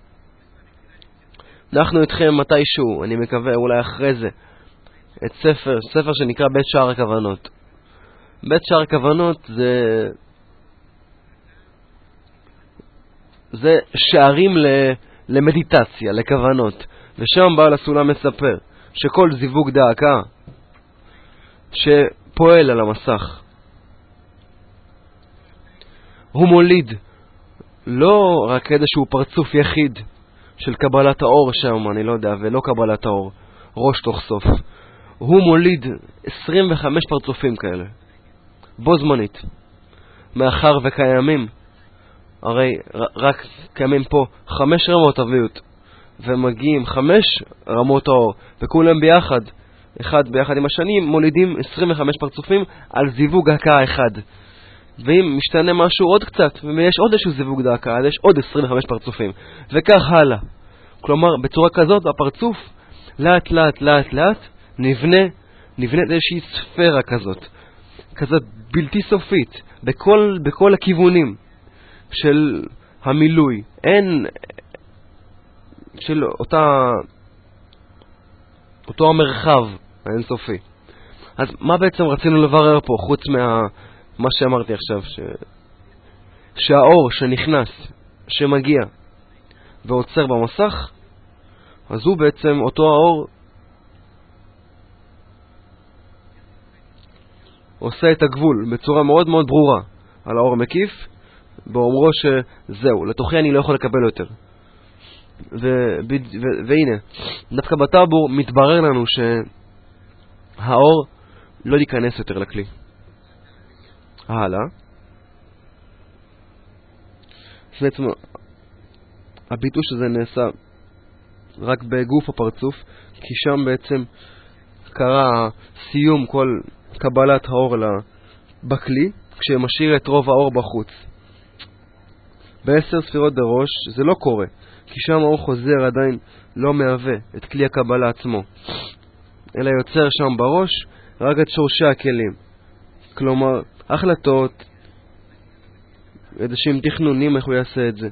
A: אנחנו איתכם מתישהו, אני מקווה אולי אחרי זה, את ספר, ספר שנקרא בית שער הכוונות. בית שער הכוונות זה זה שערים ל, למדיטציה, לכוונות. ושם בעל הסולם מספר שכל זיווג דאקה שפועל על המסך, הוא מוליד לא רק איזשהו פרצוף יחיד של קבלת האור שם, אני לא יודע, ולא קבלת האור, ראש תוך סוף. הוא מוליד עשרים וחמש פרצופים כאלה, בו זמנית. מאחר וקיימים, הרי רק קיימים פה חמש רמות אביות, ומגיעים חמש רמות האור, וכולם ביחד, אחד ביחד עם השנים, מולידים עשרים וחמש פרצופים על זיווג דאקה אחד. ואם משתנה משהו עוד קצת, ויש עוד איזשהו זיווג דאקה, אז יש עוד עשרים וחמש פרצופים, וכך הלאה. כלומר, בצורה כזאת, הפרצוף לאט לאט לאט לאט נבנה, נבנה איזושהי ספירה כזאת, כזאת בלתי סופית, בכל, בכל הכיוונים של המילוי, אין, של אותה, אותו המרחב האינסופי. אז מה בעצם רצינו לברר פה, חוץ מה, מה שאמרתי עכשיו, ש... שהאור שנכנס, שמגיע ועוצר במסך, אז הוא בעצם אותו האור עושה את הגבול בצורה מאוד מאוד ברורה על האור המקיף, באומרו שזהו, לתוכי אני לא יכול לקבל יותר. ו... ו... ו... והנה, דווקא בטבור מתברר לנו שהאור לא ייכנס יותר לכלי. הלאה. בעצם הביטוש הזה נעשה רק בגוף הפרצוף, כי שם בעצם קרה סיום כל קבלת האור בכלי, כשמשאיר את רוב האור בחוץ. בעשר ספירות דרוש זה לא קורה, כי שם האור חוזר עדיין לא מהווה את כלי הקבלה עצמו, אלא יוצר שם בראש רק את שורשי הכלים. כלומר, החלטות, איזשהם תכנונים איך הוא יעשה את זה.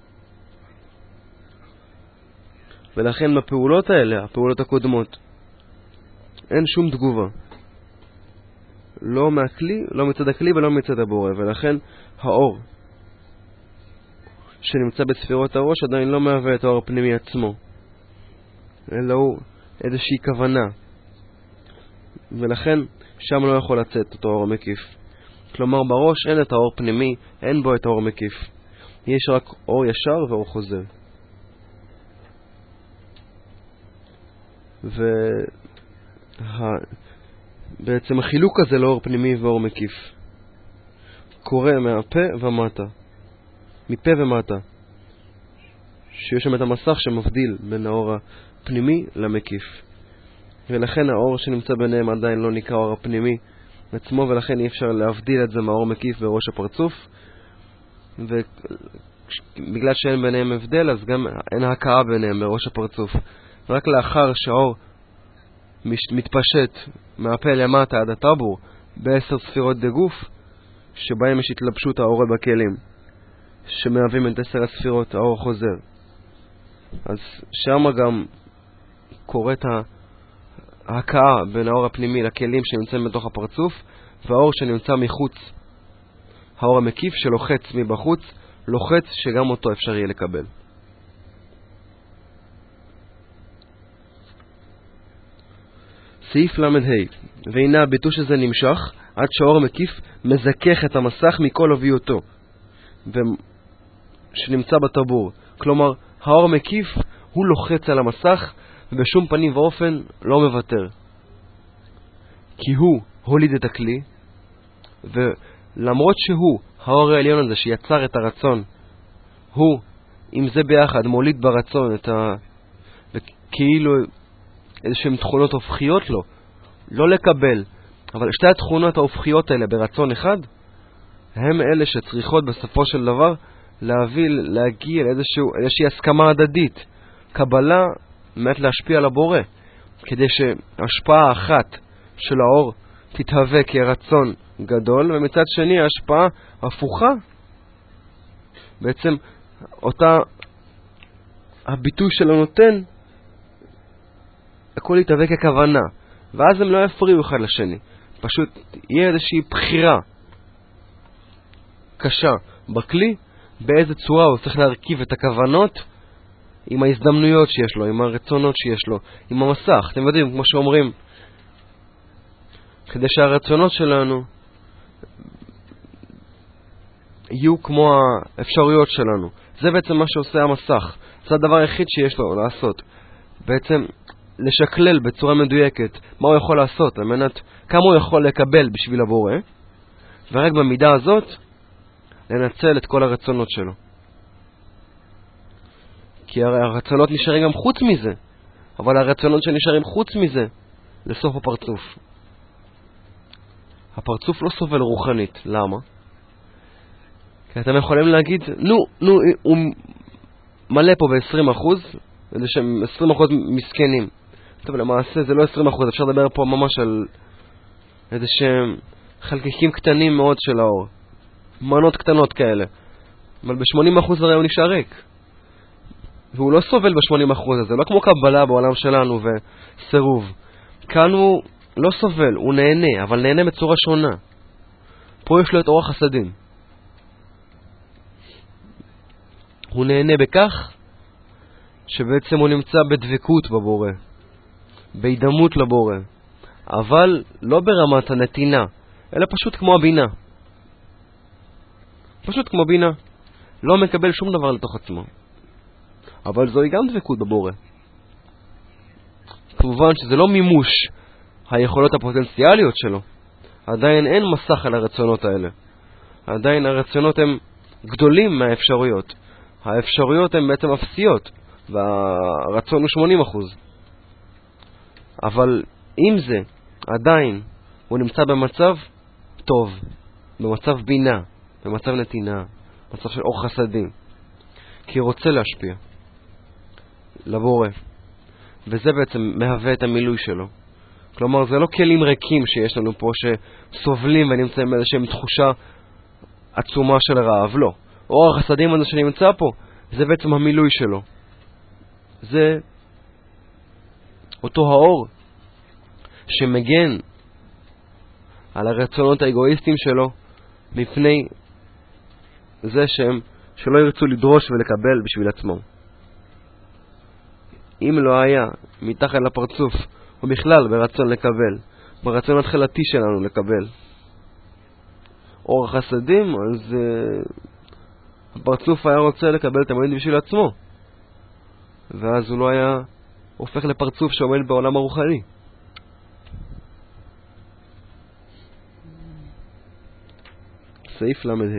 A: ולכן בפעולות האלה, הפעולות הקודמות, אין שום תגובה. לא מהכלי, לא מצד הכלי ולא מצד הבורא. ולכן האור שנמצא בספירות הראש עדיין לא מהווה את האור הפנימי עצמו, אלא הוא איזושהי כוונה. ולכן שם לא יכול לצאת אותו אור מקיף. כלומר, בראש אין את האור פנימי, אין בו את האור מקיף. יש רק אור ישר ואור חוזר. ובעצם החילוק הזה לאור פנימי ואור מקיף קורה מהפה ומטה, מפה ומטה, שיש שם את המסך שמבדיל בין האור הפנימי למקיף. ולכן האור שנמצא ביניהם עדיין לא נקרא האור הפנימי עצמו, ולכן אי אפשר להבדיל את זה מהאור מקיף בראש הפרצוף. ובגלל שאין ביניהם הבדל, אז גם אין הכאה ביניהם בראש הפרצוף. רק לאחר שהאור מתפשט מהפה למטה עד הטבור בעשר ספירות דגוף, שבהם יש התלבשות האור בכלים, שמהווים את עשר הספירות, האור חוזר. אז שם גם קורית ההכאה בין האור הפנימי לכלים שנמצאים בתוך הפרצוף, והאור שנמצא מחוץ, האור המקיף שלוחץ מבחוץ, לוחץ שגם אותו אפשר יהיה לקבל. סעיף למד ה' והנה הביטוש הזה נמשך עד שהאור המקיף מזכך את המסך מכל עוביותו שנמצא בטבור. כלומר, האור המקיף הוא לוחץ על המסך ובשום פנים ואופן לא מוותר. כי הוא הוליד את הכלי, ולמרות שהוא, האור העליון הזה שיצר את הרצון, הוא עם זה ביחד מוליד ברצון את ה... וכאילו איזשהם תכונות הופכיות לו, לא לקבל, אבל שתי התכונות ההופכיות האלה ברצון אחד, הם אלה שצריכות בסופו של דבר להביא, להגיע לאיזשהו, איזושהי הסכמה הדדית, קבלה באמת להשפיע על הבורא, כדי שהשפעה אחת של האור תתהווה כרצון גדול, ומצד שני ההשפעה הפוכה, בעצם אותה הביטוי שלו נותן, הכל יתהווה ככוונה, ואז הם לא יפריעו אחד לשני. פשוט יהיה איזושהי בחירה קשה בכלי, באיזה צורה הוא צריך להרכיב את הכוונות עם ההזדמנויות שיש לו, עם הרצונות שיש לו, עם המסך. אתם יודעים, כמו שאומרים, כדי שהרצונות שלנו יהיו כמו האפשרויות שלנו. זה בעצם מה שעושה המסך. זה הדבר היחיד שיש לו לעשות. בעצם לשקלל בצורה מדויקת מה הוא יכול לעשות, על מנת כמה הוא יכול לקבל בשביל הבורא, ורק במידה הזאת לנצל את כל הרצונות שלו. כי הרצונות נשארים גם חוץ מזה, אבל הרצונות שנשארים חוץ מזה לסוף הפרצוף. הפרצוף לא סובל רוחנית. למה? כי אתם יכולים להגיד, נו, נו, הוא מלא פה ב-עשרים אחוז, איזה שהם עשרים אחוז מסכנים. טוב, למעשה זה לא עשרים אחוז, אפשר לדבר פה ממש על איזה שהם חלקיקים קטנים מאוד של האור. מנות קטנות כאלה. אבל ב-שמונים אחוז הרי הוא נשאר ריק. והוא לא סובל ב-שמונים אחוז הזה, לא כמו קבלה בעולם שלנו וסירוב. כאן הוא לא סובל, הוא נהנה, אבל נהנה בצורה שונה. פה יש לו את אור החסדים. הוא נהנה בכך שבעצם הוא נמצא בדבקות בבורא, בהידמות לבורא, אבל לא ברמת הנתינה, אלא פשוט כמו הבינה. פשוט כמו בינה. לא מקבל שום דבר לתוך עצמו. אבל זוהי גם דבקות בבורא. כמובן שזה לא מימוש היכולות הפוטנציאליות שלו. עדיין אין מסך על הרצונות האלה. עדיין הרצונות הם גדולים מהאפשרויות. האפשרויות הן בעצם אפסיות, והרצון הוא שמונים אחוז. אבל עם זה, עדיין הוא נמצא במצב טוב, במצב בינה, במצב נתינה, במצב של אור חסדים. כי הוא רוצה להשפיע לבורא. וזה בעצם מהווה את המילוי שלו. כלומר, זה לא כלים ריקים שיש לנו פה שסובלים ונמצאים באיזושהי תחושה עצומה של רעב. לא. אור החסדים הזה שנמצא פה, זה בעצם המילוי שלו. זה אותו האור שמגן על הרצונות האגואיסטיים שלו מפני זה שהם שלא ירצו לדרוש ולקבל בשביל עצמו. אם לא היה מתחת לפרצוף או בכלל ברצון לקבל, ברצון התחלתי שלנו לקבל אור החסדים, אז uh, הפרצוף היה רוצה לקבל תמיד בשביל עצמו, ואז הוא לא היה הופך לפרצוף שעומד בעולם הרוחני. סעיף למד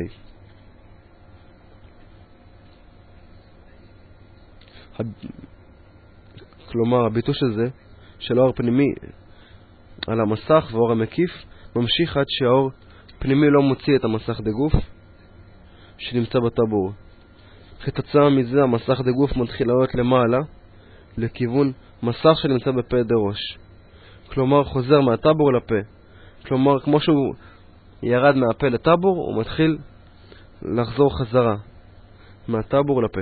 A: ה'. כלומר, הביטוש הזה של האור פנימי על המסך והאור המקיף ממשיך עד שהאור פנימי לא מוציא את המסך דגוף שנמצא בטבור. כתוצאה מזה המסך דגוף מתחיל לעלות למעלה לכיוון מסך שנמצא בפה די ראש. כלומר, חוזר מהטבור לפה. כלומר, כמו שהוא ירד מהפה לטבור, הוא מתחיל לחזור חזרה מהטבור לפה.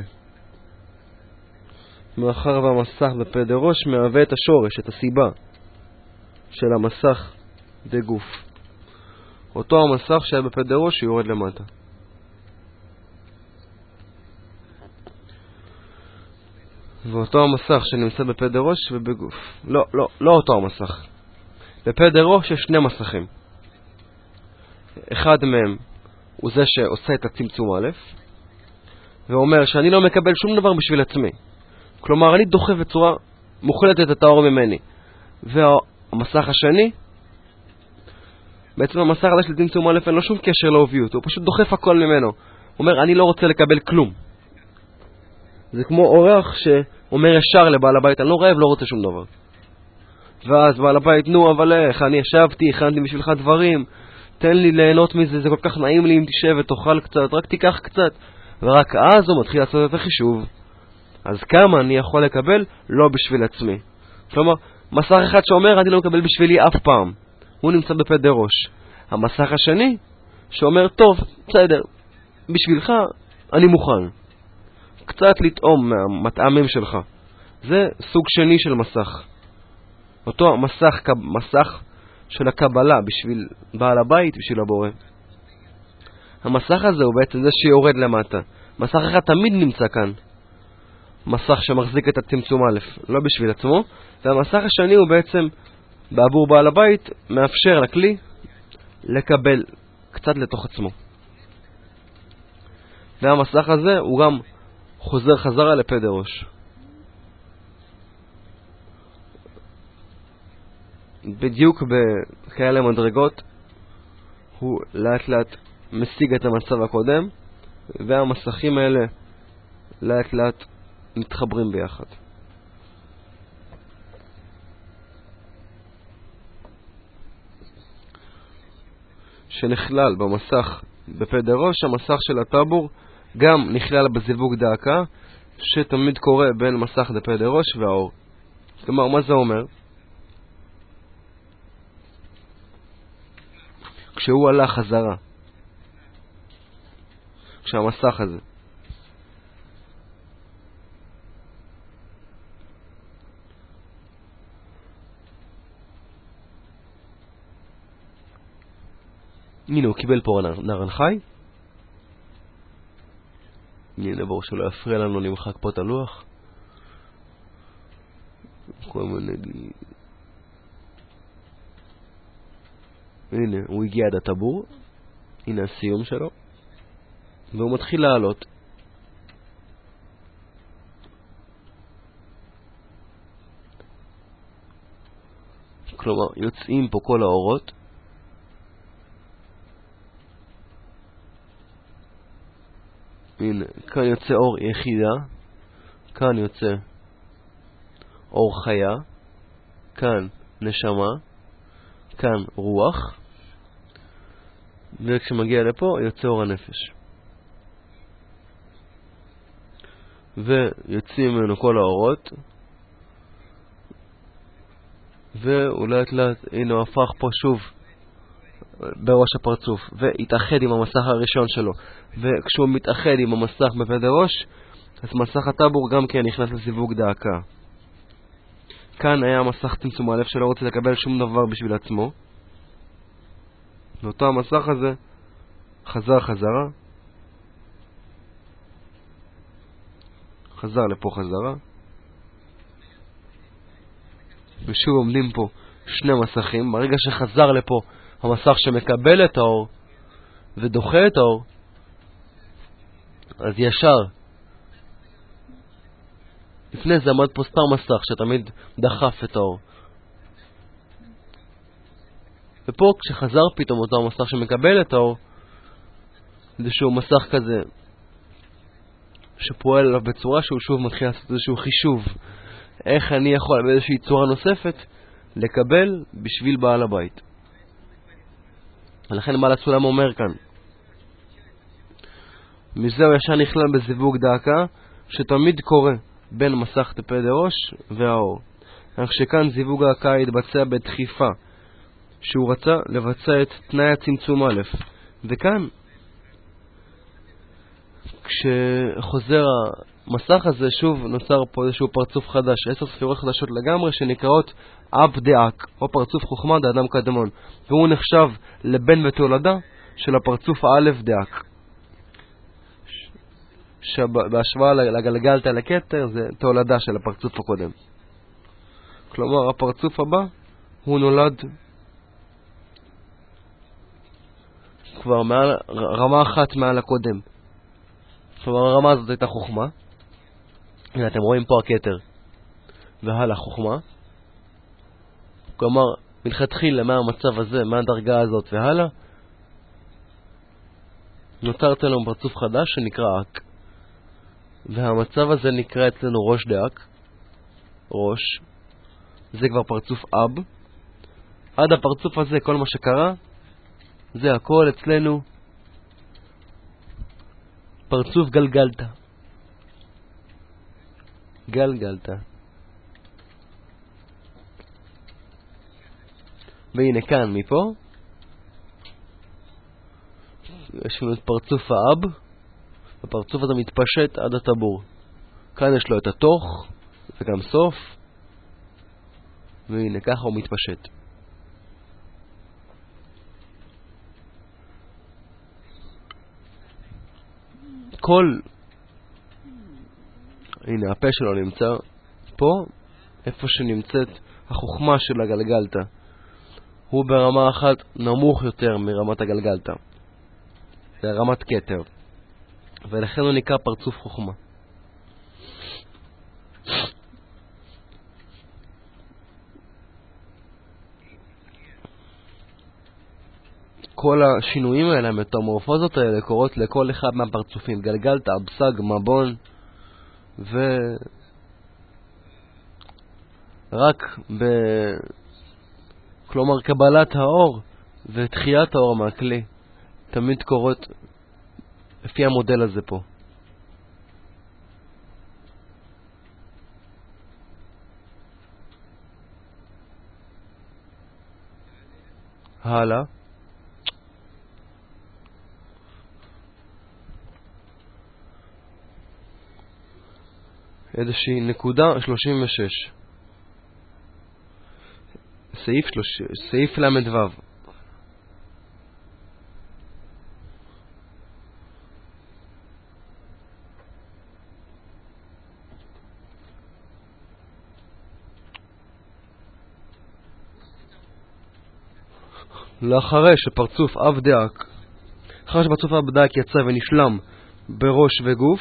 A: מאחר והמסך בפה דראש מהווה את השורש, את הסיבה של המסך בגוף. אותו המסך שהיה בפה דראש יורד למטה. ואותו המסך שנמצא בפה דראש ובגוף. לא, לא, לא אותו המסך. בפה דראש יש שני מסכים. אחד מהם הוא זה שעושה את הצמצום א', ואומר שאני לא מקבל שום דבר בשביל עצמי. כלומר, אני דוחף בצורה מוחלטת את האור ממני. והמסך השני, בעצם המסך הזה של צמצום א' אין לו שום קשר לאוביות, הוא פשוט דוחף הכל ממנו. הוא אומר, אני לא רוצה לקבל כלום. זה כמו אורח שאומר ישר לבעל הבית, אני לא רעב, לא רוצה שום דבר. ואז בעל הבית, נו, אבל איך, אני ישבתי, הכנתי בשבילך דברים, תן לי ליהנות מזה, זה כל כך נעים לי אם תשב ותאכל קצת, רק תיקח קצת. ורק אז הוא מתחיל לעשות את החישוב. אז כמה אני יכול לקבל? לא בשביל עצמי. כלומר, מסך אחד שאומר, אני לא מקבל בשבילי אף פעם. הוא נמצא בפה דראש. המסך השני, שאומר, טוב, בסדר, בשבילך אני מוכן. קצת לטעום מהמטעמים שלך. זה סוג שני של מסך. אותו מסך, מסך של הקבלה בשביל בעל הבית, בשביל הבורא. המסך הזה הוא בעצם זה שיורד למטה. מסך אחד תמיד נמצא כאן. מסך שמחזיק את הצמצום א', לא בשביל עצמו. והמסך השני הוא בעצם, בעבור בעל הבית, מאפשר לכלי לקבל קצת לתוך עצמו. והמסך הזה הוא גם חוזר חזרה לפה דראש. בדיוק בכאלה מדרגות הוא לאט לאט משיג את המצב הקודם, והמסכים האלה לאט לאט מתחברים ביחד. שנכלל במסך בפה דראש, המסך של הטבור גם נכלל בזיווג דאקה, שתמיד קורה בין מסך בפה דראש והאור. כלומר, מה זה אומר? כשהוא עלה חזרה, כשהמסך הזה הנה, הוא קיבל פה נרן חי. הנה, ברור שלא יפריע לנו, נמחק פה את הלוח. כל מיני... הנה, הוא הגיע עד הטבור. הנה הסיום שלו. והוא מתחיל לעלות. כלומר, יוצאים פה כל האורות. הנה, כאן יוצא אור יחידה, כאן יוצא אור חיה, כאן נשמה, כאן רוח, וכשמגיע לפה יוצא אור הנפש. ויוצאים ממנו כל האורות, והוא לאט לאט, הנה הוא הפך פה שוב בראש הפרצוף, והתאחד עם המסך הראשון שלו. וכשהוא מתאחד עם המסך בפה דראש, אז מסך הטבור גם כן נכנס לזיווג דאקה. כאן היה המסך צמצום א' שלא רוצה לקבל שום דבר בשביל עצמו. ואותו המסך הזה חזר חזרה, חזר לפה חזרה, ושוב עומדים פה שני מסכים. ברגע שחזר לפה המסך שמקבל את האור ודוחה את האור, אז ישר לפני זה עמד פה סתם מסך שתמיד דחף את האור, ופה כשחזר פתאום אותו המסך שמקבל את האור, איזשהו מסך כזה שפועל עליו בצורה שהוא שוב מתחיל לעשות איזשהו חישוב, איך אני יכול באיזושהי צורה נוספת לקבל בשביל בעל הבית. ולכן בעל הסולם אומר כאן, מזהו ישר נכלל בזיווג דאקה שתמיד קורה בין מסך בפה דראש והאור. אך שכאן זיווג דאקה יתבצע בדחיפה שהוא רצה לבצע את תנאי הצמצום א'. וכאן, כשחוזר המסך הזה, שוב נוצר פה איזשהו פרצוף חדש, עשר ספירות חדשות לגמרי שנקראות אב דאק, או פרצוף חוכמה דאדם קדמון, והוא נחשב לבן ותולדה של הפרצוף האלף דאק, שבהשוואה לגלגלתא לכתר זה תולדה של הפרצוף הקודם. כלומר, הפרצוף הבא הוא נולד כבר מעל, רמה אחת מעל הקודם. כלומר, הרמה הזאת הייתה חוכמה. הנה, אתם רואים פה הכתר. והלאה חוכמה. כלומר, מלכתחילה מהמצב הזה, מהדרגה הזאת והלאה, נוצר אצלנו פרצוף חדש שנקרא אק. והמצב הזה נקרא אצלנו ראש דאק. ראש. זה כבר פרצוף אב. עד הפרצוף הזה, כל מה שקרה, זה הכל אצלנו פרצוף גלגלתא. גלגלתא. והנה כאן, מפה, יש לנו את פרצוף האב, הפרצוף הזה מתפשט עד הטבור. כאן יש לו את התוך, וגם סוף, והנה ככה הוא מתפשט. כל, הנה הפה שלו נמצא פה, איפה שנמצאת החוכמה של הגלגלתא. הוא ברמה אחת נמוך יותר מרמת הגלגלתא. זה רמת כתר. ולכן הוא נקרא פרצוף חוכמה. כל השינויים האלה, המטמורפוזות האלה, קורות לכל אחד מהפרצופים. גלגלתא, אבסג, מבון, ורק ב... כלומר, קבלת האור ותחיית האור מהכלי תמיד קורות לפי המודל הזה פה. הלאה. איזושהי נקודה שלושים ושש. סעיף שלושים, סעיף למדוו. לאחרי שפרצוף אב דאק, אחרי שפרצוף אב דאק יצא ונשלם בראש וגוף,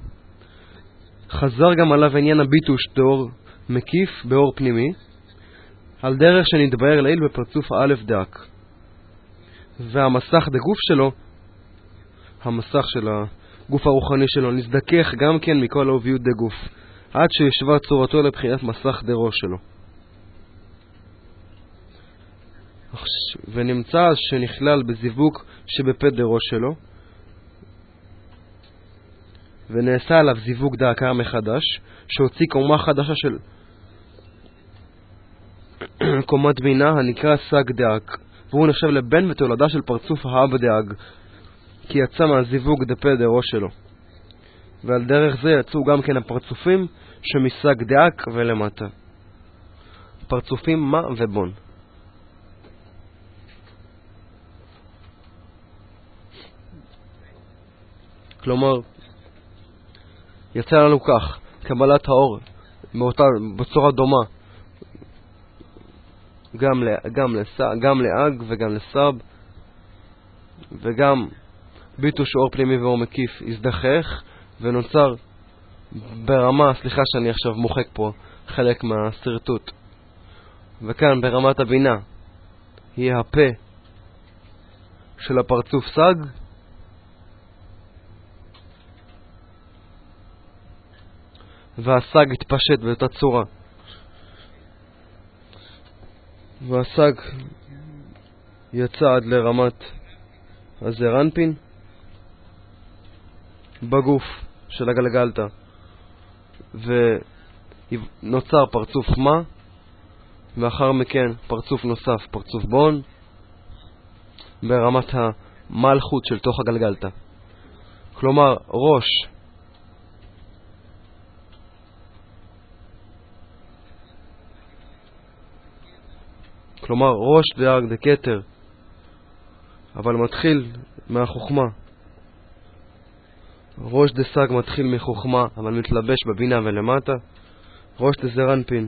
A: חזר גם עליו עניין הביטוש דאור מקיף באור פנימי, על דרך שנתבהר לעיל בפרצוף האלף דאק. והמסך דגוף שלו, המסך של הגוף הרוחני שלו, נזדכך גם כן מכל האוביות דגוף, עד שישבה צורתו לבחינת מסך דראש שלו. ונמצא שנכלל בזיווג שבפה דראש שלו, ונעשה עליו זיווג דאקה מחדש, שהוציא קומה חדשה של קומת בינה הנקרא סג דאק, והוא נחשב לבן ותולדה של פרצוף האב דאג, כי יצא מהזיווג דפה דראש שלו. ועל דרך זה יצאו גם כן הפרצופים שמסג דאק ולמטה, פרצופים מה ובון. כלומר, יצא לנו כך, קבלת האור באותה, בצורה דומה, גם, גם, לס, גם לאג וגם לסב, וגם ביטוש אור פנימי ואור מקיף הזדחך, ונוצר ברמה, סליחה שאני עכשיו מוחק פה חלק מהסרטוט, וכאן ברמת הבינה יהיה הפה של הפרצוף סג, והסג התפשט באותה צורה, והסג יצא עד לרמת הזרנפין בגוף של הגלגלתא, ונוצר פרצוף מה, ואחר מכן פרצוף נוסף, פרצוף בון, ברמת המלכות של תוך הגלגלתא. כלומר, ראש כלומר, ראש דאג דקטר, אבל מתחיל מהחוכמה. ראש דסג מתחיל מחוכמה, אבל מתלבש בבינה ולמטה. ראש דזרנפין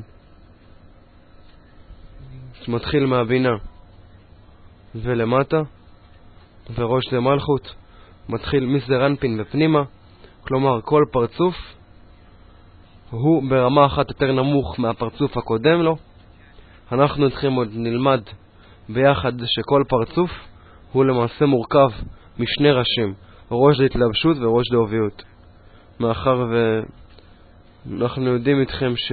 A: מתחיל מהבינה ולמטה, וראש דמלכות מתחיל מסזרנפין ופנימה. כלומר, כל פרצוף הוא ברמה אחת יותר נמוך מהפרצוף הקודם לו. אנחנו איתכם עוד נלמד ביחד שכל פרצוף הוא למעשה מורכב משני ראשים, ראש להתלבשות וראש להוביות. מאחר ואנחנו יודעים איתכם ש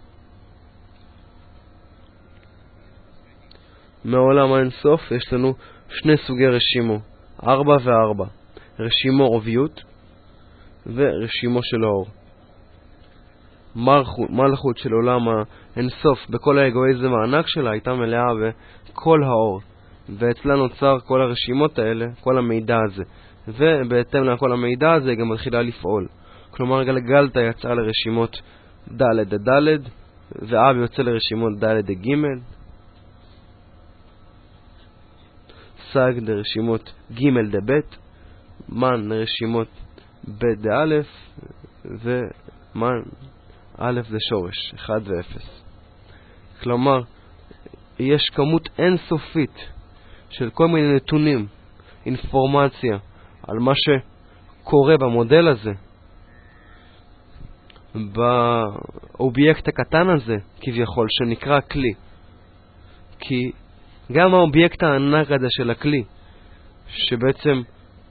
A: מעולם האינסוף יש לנו שני סוגי רשימו, ארבע וארבע, רשימו עוביות ורשימו של האור. מלכות, מלכות של עולם האינסוף בכל האגואיזם הענק שלה הייתה מלאה בכל האור, ואצלה נוצר כל הרשימות האלה, כל המידע הזה, ובהתאם לכל המידע הזה גם מתחילה לפעול. כלומר, גלגלתא יצאה לרשימות ד' ד', ואב יוצא לרשימות ד' ג', סג לרשימות ג' ד', מן לרשימות ב' ד', ומן א' זה שורש, אחד ואפס. כלומר, יש כמות אינסופית של כל מיני נתונים, אינפורמציה, על מה שקורה במודל הזה, באובייקט הקטן הזה, כביכול, שנקרא כלי. כי גם האובייקט הענק הזה של הכלי, שבעצם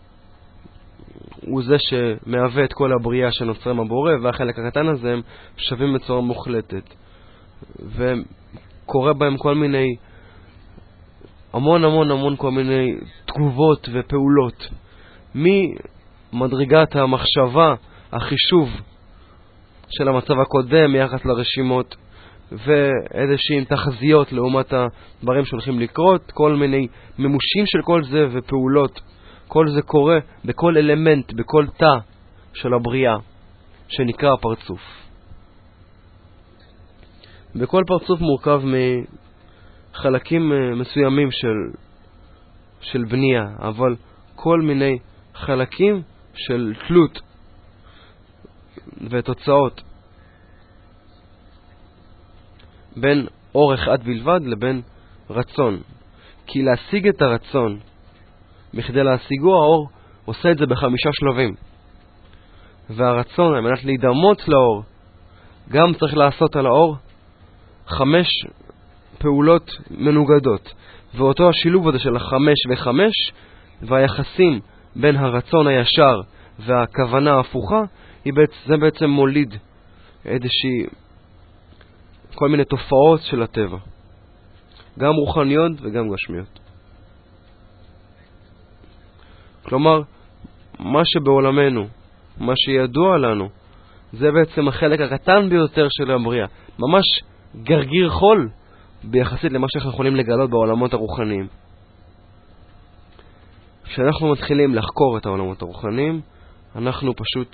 A: הוא זה שמהווה את כל הבריאה שנוצרה מהבורא, והחלק הקטן הזה הם שווים בצורה מוחלטת. וקורה בהם כל מיני, המון המון המון כל מיני תגובות ופעולות. ממדרגת המחשבה, החישוב של המצב הקודם יחס לרשימות, ואיזושהי תחזיות לעומת הדברים שהולכים לקרות, כל מיני ממושים של כל זה ופעולות. כל זה קורה בכל אלמנט, בכל תא של הבריאה, שנקרא פרצוף. בכל פרצוף מורכב מחלקים מסוימים של, של בנייה, אבל כל מיני חלקים של תלות ותוצאות בין אור אחד בלבד לבין רצון. כי להשיג את הרצון, בכדי להשיגו, האור עושה את זה בחמישה שלבים. והרצון, על מנת להידמות לאור, גם צריך לעשות על האור חמש פעולות מנוגדות. ואותו השילוב הזה של החמש וחמש, והיחסים בין הרצון הישר והכוונה ההפוכה, זה בעצם מוליד איזושהי כל מיני תופעות של הטבע, גם רוחניות וגם גשמיות. כלומר, מה שבעולמנו, מה שידוע לנו, זה בעצם החלק הקטן ביותר של הבריאה, ממש גרגיר חול ביחסית למה שאנחנו יכולים לגלות בעולמות הרוחניים. כשאנחנו מתחילים לחקור את העולמות הרוחניים, אנחנו פשוט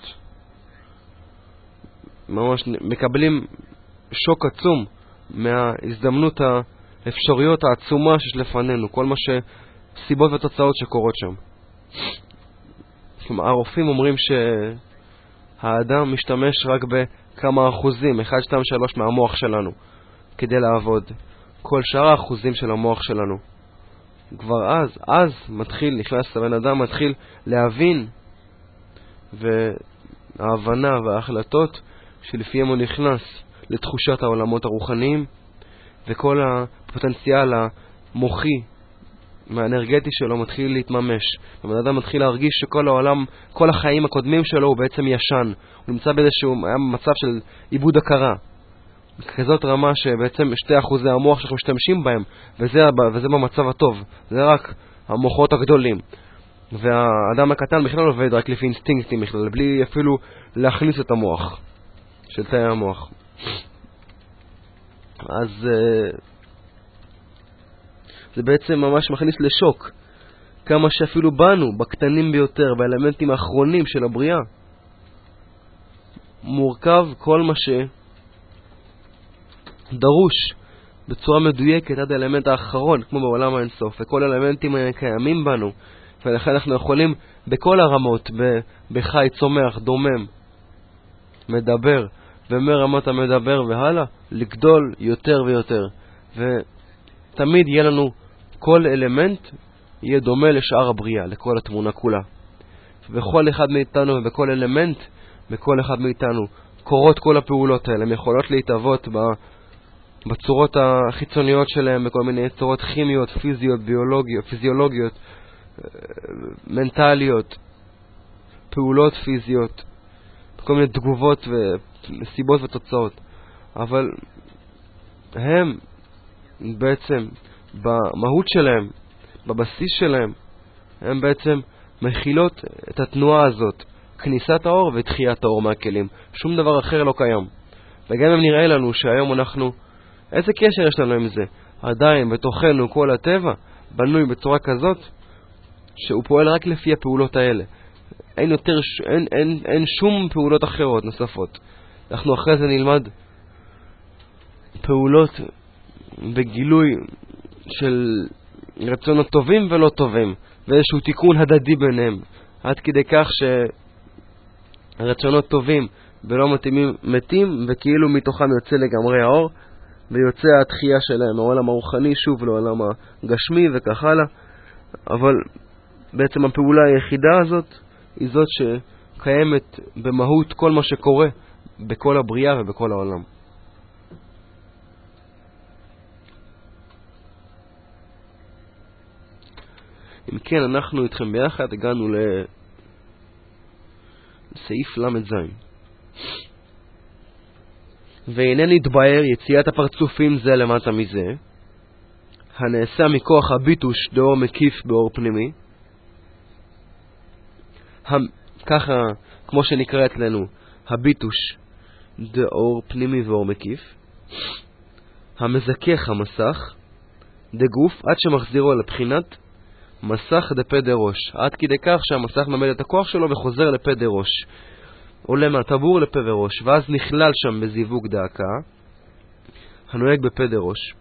A: ממש מקבלים שוק עצום מההזדמנות האפשריות העצומה שיש לפנינו, כל מה שסיבות ותוצאות שקורות שם. כלומר, הרופאים אומרים שהאדם משתמש רק בכמה אחוזים, אחד, שתיים, שלוש מהמוח שלנו כדי לעבוד. כל שאר האחוזים של המוח שלנו כבר אז, אז מתחיל, נכנס לבן אדם, מתחיל להבין, וההבנה וההחלטות שלפיהם הוא נכנס לתחושת העולמות הרוחניים, וכל הפוטנציאל המוחי מהאנרגטי שלו מתחיל להתממש. הבן אדם מתחיל להרגיש שכל העולם, כל החיים הקודמים שלו הוא בעצם ישן. הוא נמצא באיזשהו מצב של עיבוד הכרה, כזאת רמה שבעצם שתי אחוזי המוח שאנחנו משתמשים בהם, וזה, וזה במצב הטוב, זה רק המוחות הגדולים. והאדם הקטן בכלל עובד רק לפי אינסטינקטים בכלל, בלי אפילו להכניס את המוח של תאי המוח. אז זה בעצם ממש מכניס לשוק כמה שאפילו בנו, בקטנים ביותר, באלמנטים האחרונים של הבריאה, מורכב כל מה שדרוש בצורה מדויקת עד האלמנט האחרון, כמו בעולם האינסוף, וכל האלמנטים קיימים בנו, ולכן אנחנו יכולים בכל הרמות, בחי, צומח, דומם, מדבר, ומרמת המדבר והלאה, לגדול יותר ויותר. ותמיד יהיה לנו, כל אלמנט יהיה דומה לשאר הבריאה, לכל התמונה כולה. ובכל אחד מאיתנו ובכל אלמנט, בכל אחד מאיתנו, קורות כל הפעולות האלה, הן יכולות להתאבות בצורות החיצוניות שלהם, בכל מיני צורות כימיות, פיזיות, ביולוגיות, פיזיולוגיות, מנטליות, פעולות פיזיות, כל מיני תגובות וסיבות ותוצאות. אבל הם בעצם במהות שלהם, בבסיס שלהם, הם בעצם מכילות את התנועה הזאת, כניסת האור ותחיית האור מהכלים. שום דבר אחר לא קיים. וגם אם נראה לנו שהיום אנחנו, איזה קשר יש לנו עם זה? עדיין בתוכנו כל הטבע בנוי בצורה כזאת שהוא פועל רק לפי הפעולות האלה. אין יותר, אין, אין, אין שום פעולות אחרות נוספות. אנחנו אחרי זה נלמד פעולות בגילוי של רצונות טובים ולא טובים, ואיזשהו תיקון הדדי ביניהם, עד כדי כך שהרצונות טובים ולא מתאימים מתים, וכאילו מתוכם יוצא לגמרי האור, ויוצא התחייה שלהם העולם הרוחני שוב לעולם הגשמי וכך הלאה. אבל בעצם הפעולה היחידה הזאת היא זאת שקיימת במהות כל מה שקורה בכל הבריאה ובכל העולם. אם כן, אנחנו איתכם ביחד הגענו לסעיף למד זין. והנה נתבהר יציאת הפרצופים זה למטה מזה, הנעשה מכוח הביטוש דאור מקיף באור פנימי, ככה כמו שנקרא אצלנו הביטוש דאור פנימי ואור מקיף, המזכך המסך דגוף עד שמחזירו לבחינת מסך דפה דראש, עד כדי כך שהמסך ממד את הכוח שלו וחוזר לפה דראש, עולה מהטבור לפה וראש, ואז נכלל שם בזיווג דאקה הנוהג בפה דראש.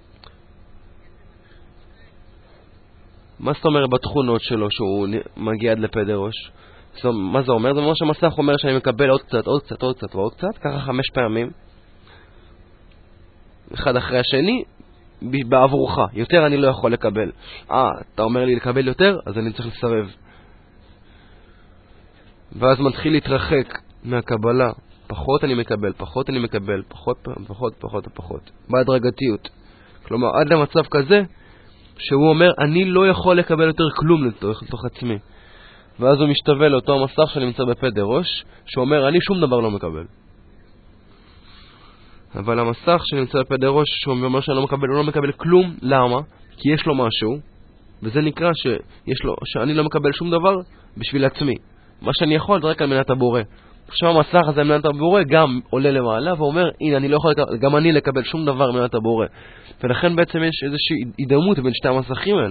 A: מה זאת אומרת בתכונות שלו שהוא מגיע עד לפה דראש? מה זה אומר? זה אומר שהמסך אומר שאני מקבל עוד קצת, עוד קצת, עוד קצת ועוד קצת, ככה חמש פעמים, אחד אחרי השני, בעבורך. יותר אני לא יכול לקבל. אה, אתה אומר לי לקבל יותר? אז אני צריך לסרב. ואז מתחיל להתרחק מהקבלה. פחות אני מקבל, פחות אני מקבל, פחות, פחות, פחות, פחות. בהדרגתיות. כלומר, עד למצב כזה, שהוא אומר, אני לא יכול לקבל יותר כלום לתוך, לתוך עצמי. ואז הוא משתווה לאותו המסך שנמצא בפה דראש, שאומר, אני שום דבר לא מקבל. אבל המסך שנמצא בפה דראש, שאומר שאני לא מקבל, הוא לא מקבל כלום. למה? כי יש לו משהו, וזה נקרא שיש לו, שאני לא מקבל שום דבר בשביל עצמי. מה שאני יכול זה רק על מנת הבורא. עכשיו המסך הזה על מנת הבורא גם עולה למעלה ואומר, הנה אני לא יכול גם אני לקבל שום דבר על מנת הבורא. ולכן בעצם יש איזושהי הידמות בין שתי המסכים האלה.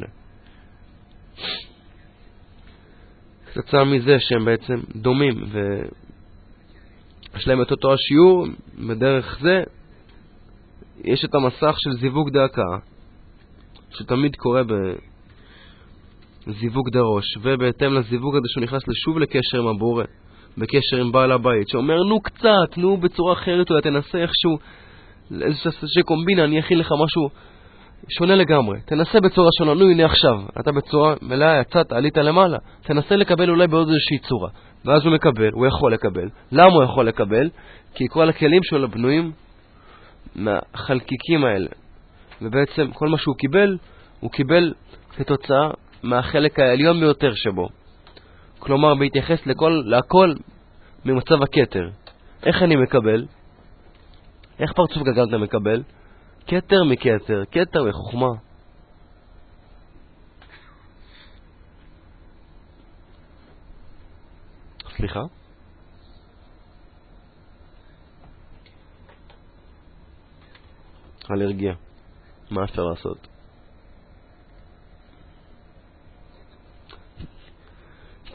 A: כתוצאה מזה שהם בעצם דומים ויש להם את אותו השיעור, בדרך זה יש את המסך של זיווג דאקה שתמיד קורה בזיווג דראש, ובהתאם לזיווג הזה שהוא נכנס לשוב לקשר עם הבורא, בקשר עם בעל הבית, שאומר נו קצת, נו בצורה אחרת, אולי תנסה איכשהו איזושהי קומבינה, אני אכין לך משהו שונה לגמרי, תנסה בצורה שונה. נו הנה עכשיו אתה בצורה מלאה, יצאת, עלית למעלה, תנסה לקבל אולי בעוד איזושהי צורה. ואז הוא מקבל, הוא יכול לקבל. למה הוא יכול לקבל? כי כל הכלים שלו בנויים מהחלקיקים האלה, ובעצם כל מה שהוא קיבל הוא קיבל כתוצאה מהחלק העליון ביותר שבו, כלומר בהתייחס לכל, להכל ממצב הכתר. איך אני מקבל? איך פרצוף גלגל אתה מקבל? כתר מכתר, כתר מחוכמה. סליחה? אלרגיה. מה אפשר לעשות?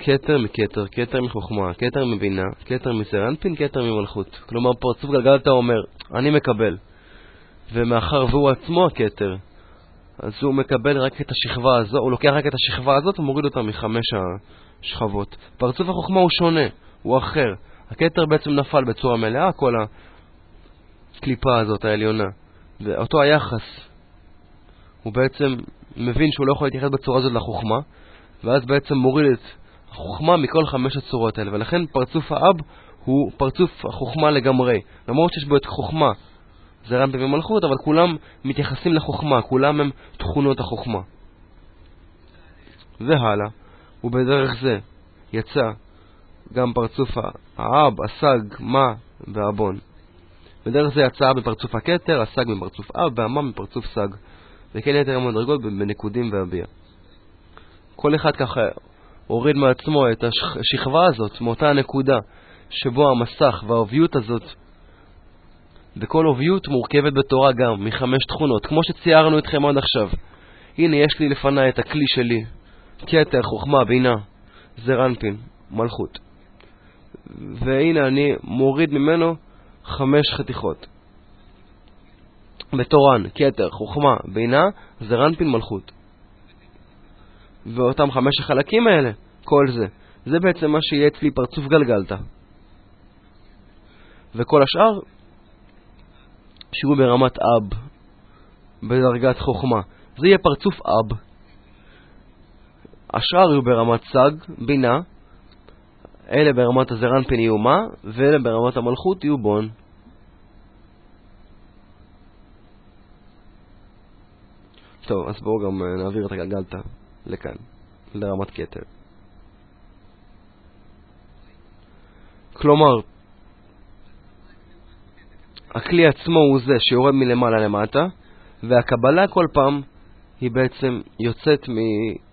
A: כתר מכתר, כתר מחוכמה, כתר מבינה, כתר מסרנפין, כתר ממלכות. כלומר, פרצוף גלגלתא אומר, אני מקבל. ומאחר והוא עצמו הכתר, אז הוא מקבל רק את השכבה הזו, הוא לוקח רק את השכבה הזאת ומוריד אותה מחמש השכבות. פרצוף החוכמה הוא שונה, הוא אחר. הכתר בעצם נפל בצורה מלאה, כל הקליפה הזאת העליונה. ואותו היחס, הוא בעצם מבין שהוא לא יכול להתייחס בצורה הזאת לחוכמה, ואז בעצם מוריד את החוכמה מכל חמש הצורות האלה. ולכן פרצוף האב הוא פרצוף החוכמה לגמרי. למרות שיש בו את חוכמה, זה רמפה ומלכות, אבל כולם מתייחסים לחוכמה, כולם הם תכונות החוכמה. והלאה, ובדרך זה יצא גם פרצוף האב, הסג, מה והבון. בדרך זה יצא בפרצוף הכתר, הסג מפרצוף אב, והמה מפרצוף סג. וכן יתר המדרגות בנקודים והביע. כל אחד ככה הוריד מעצמו את השכבה הזאת, מאותה הנקודה שבו המסך והאוביות הזאת, וכל אוביות מורכבת בתורה גם מחמש תכונות, כמו שציירנו אתכם עד עכשיו. הנה יש לי לפני את הכלי שלי, כתר, חוכמה, בינה, זרנפין, מלכות. והנה אני מוריד ממנו חמש חתיכות. בתורן, כתר, חוכמה, בינה, זרנפין, מלכות. ואותם חמש החלקים האלה, כל זה, זה בעצם מה שיהיה אצלי פרצוף גלגלתא. וכל השאר, שהוא ברמת אב, בדרגת חוכמה, זה יהיה פרצוף אב. השאר יהיו ברמת סג, בינה, אלה ברמת הזרנפין יהיו מה, ואלה ברמת המלכות יהיו בון. טוב, אז בואו גם נעביר את הגלגלתא לכאן, לרמת כתר. כלומר, הכלי עצמו הוא זה שיורד מלמעלה למטה, והקבלה כל פעם היא בעצם יוצאת מ...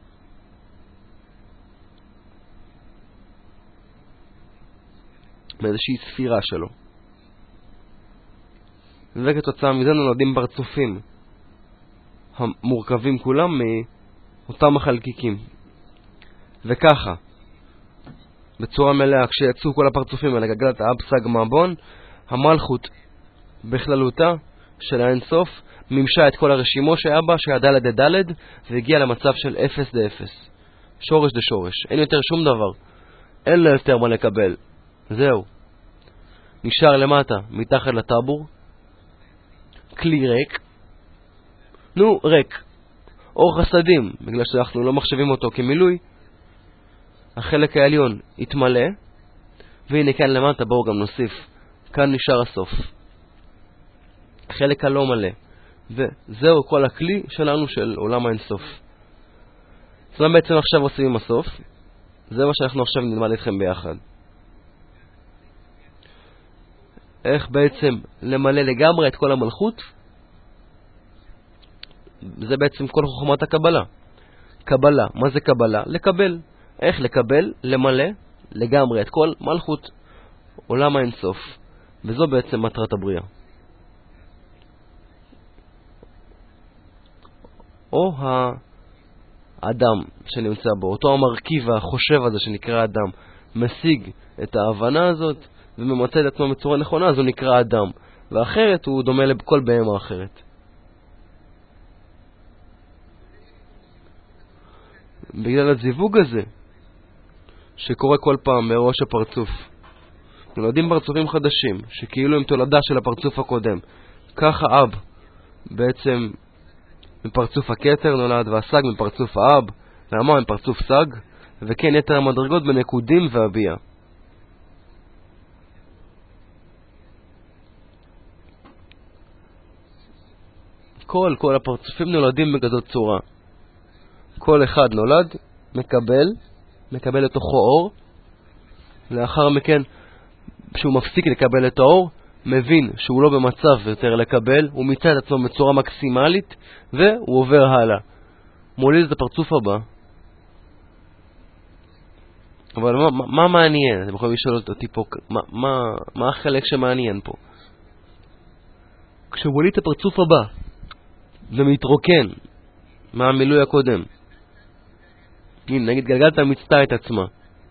A: מאיזושהי ספירה שלו. וכתוצאה מזה נולדים פרצופים המורכבים כולם מאותם החלקיקים. וככה, בצורה מלאה, כשיצאו כל הפרצופים האלה, גלגלתא, אב, סג, מה, בון, המלכות בכללותה של האינסוף מימשה את כל הרשימו שהיה בה, שהיה דלת דה דלת, והגיעה למצב של אפס דה אפס. שורש דה שורש. אין יותר שום דבר. אין לו יותר מה לקבל. זהו. נשאר למטה, מתחת לטבור, כלי ריק. נו, ריק. אור חסדים, בגלל שאנחנו לא מחשבים אותו כמילוי. החלק העליון יתמלא, והנה כאן למטה, בואו גם נוסיף. כאן נשאר הסוף. החלק הלא מלא. וזהו כל הכלי שלנו של עולם האינסוף. אז מה בעצם עכשיו עושים עם הסוף? זה מה שאנחנו עכשיו נלמד אתכם ביחד. איך בעצם למלא לגמרי את כל המלכות? זה בעצם כל חוכמת הקבלה. קבלה, מה זה קבלה? לקבל. איך לקבל? למלא לגמרי את כל מלכות עולם האינסוף. וזו בעצם מטרת הבריאה. או האדם שנמצא בו, אותו המרכיב החושב הזה שנקרא אדם, משיג את ההבנה הזאת וממצא את עצמו בצורה נכונה, אז הוא נקרא אדם. ואחרת הוא דומה לכל בהמה אחרת. בגלל הזיווג הזה שקורה כל פעם מראש הפרצוף, נולדים פרצופים חדשים שכאילו הם תולדה של הפרצוף הקודם. ככה אב בעצם מפרצוף הכתר נולד, והסג מפרצוף האב, והמה מפרצוף סג, וכן יתר המדרגות בנקודים והביע. כל, כל הפרצופים נולדים בגדות צורה. כל אחד נולד, מקבל, מקבל לתוכו אור, לאחר מכן, כשהוא מפסיק לקבל את האור, מבין שהוא לא במצב יותר לקבל, הוא מיצה את עצמו בצורה מקסימלית, והוא עובר הלאה. מוליד את הפרצוף הבא. אבל מה, מה, מה מעניין? אתם יכולים לשאול אותי פה, מה, מה, מה החלק שמעניין פה? כשהוא מוליד את הפרצוף הבא, זה מתרוקן מהמילוי הקודם. הנה, נגיד גלגלתא מיצתה את עצמה.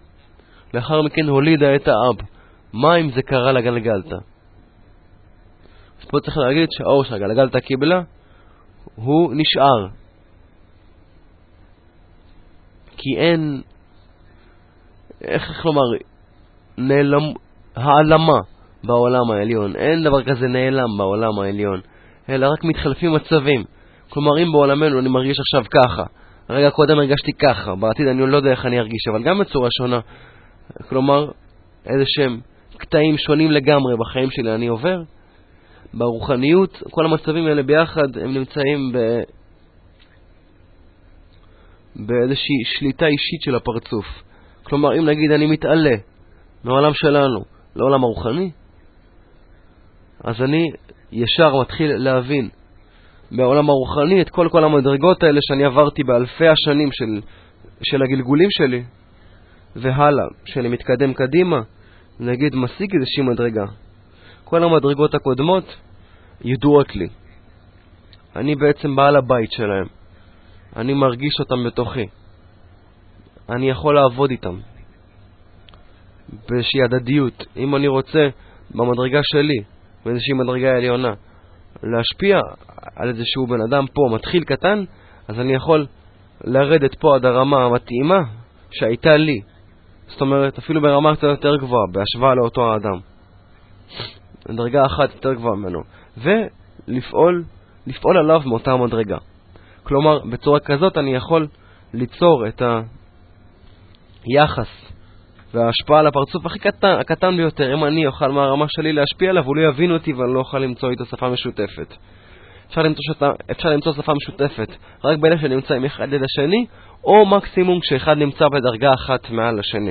A: לאחר מכן הולידה את האב. מה אם זה קרה לגלגלתא? אז פה צריך להגיד שהאור שהגלגלתא קיבלה הוא נשאר, כי אין, איך לומר, נעלם, העלמה בעולם העליון. אין דבר כזה נעלם בעולם העליון, אלא רק מתחלפים מצבים. כלומר, אם בעולמנו אני מרגיש עכשיו ככה, רגע קודם הרגשתי ככה, בעתיד אני לא יודע איך אני ארגיש, אבל גם בצורה שונה. כלומר, איזה שהם קטעים שונים לגמרי בחיים שלי אני עובר. ברוחניות, כל המצבים האלה ביחד הם נמצאים ב... באיזושהי שליטה אישית של הפרצוף. כלומר, אם נגיד אני מתעלה מעולם שלנו לעולם הרוחני, אז אני ישר מתחיל להבין בעולם הרוחני את כל כל המדרגות האלה שאני עברתי באלפי השנים של, של הגלגולים שלי, והלאה, שאני מתקדם קדימה, נגיד משיג איזושהי מדרגה. כל המדרגות הקודמות ידועות לי. אני בעצם בעל הבית שלהם. אני מרגיש אותם בתוכי. אני יכול לעבוד איתם באיזושהי הדדיות. אם אני רוצה במדרגה שלי, באיזושהי מדרגה עליונה, להשפיע על איזשהו בן אדם פה מתחיל קטן, אז אני יכול לרדת פה עד הרמה המתאימה שהייתה לי. זאת אומרת, אפילו ברמה קצת יותר גבוהה, בהשוואה לאותו האדם. דרגה אחת יותר גבוהה ממנו. ולפעול, לפעול עליו מאותה מדרגה. כלומר, בצורה כזאת אני יכול ליצור את היחס וההשפעה על הפרצוף הכי קטן, הקטן ביותר. אם אני אוכל מהרמה שלי להשפיע עליו, הוא לא יבין אותי ואני לא אוכל למצוא איתו שפה משותפת. אפשר למצוא, שתה, אפשר למצוא שפה משותפת רק באלה שנמצאים אחד ליד השני, או מקסימום כשאחד נמצא בדרגה אחת מעל השני.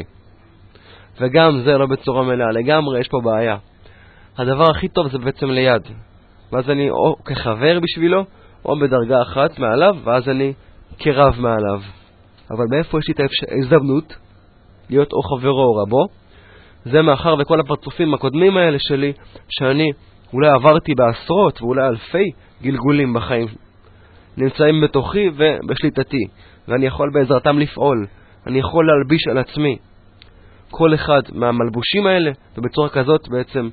A: וגם זה לא בצורה מלאה לגמרי, יש פה בעיה. הדבר הכי טוב זה בעצם ליד. ואז אני או כחבר בשבילו, או בדרגה אחת מעליו, ואז אני כרב מעליו. אבל מאיפה יש לי את ההזדמנות להיות או חברו או רבו? זה מאחר וכל הפרצופים הקודמים האלה שלי, שאני אולי עברתי בעשרות ואולי אלפי גלגולים בחיים, נמצאים בתוכי ובשליטתי, ואני יכול בעזרתם לפעול. אני יכול להלביש על עצמי כל אחד מהמלבושים האלה, ובצורה כזאת בעצם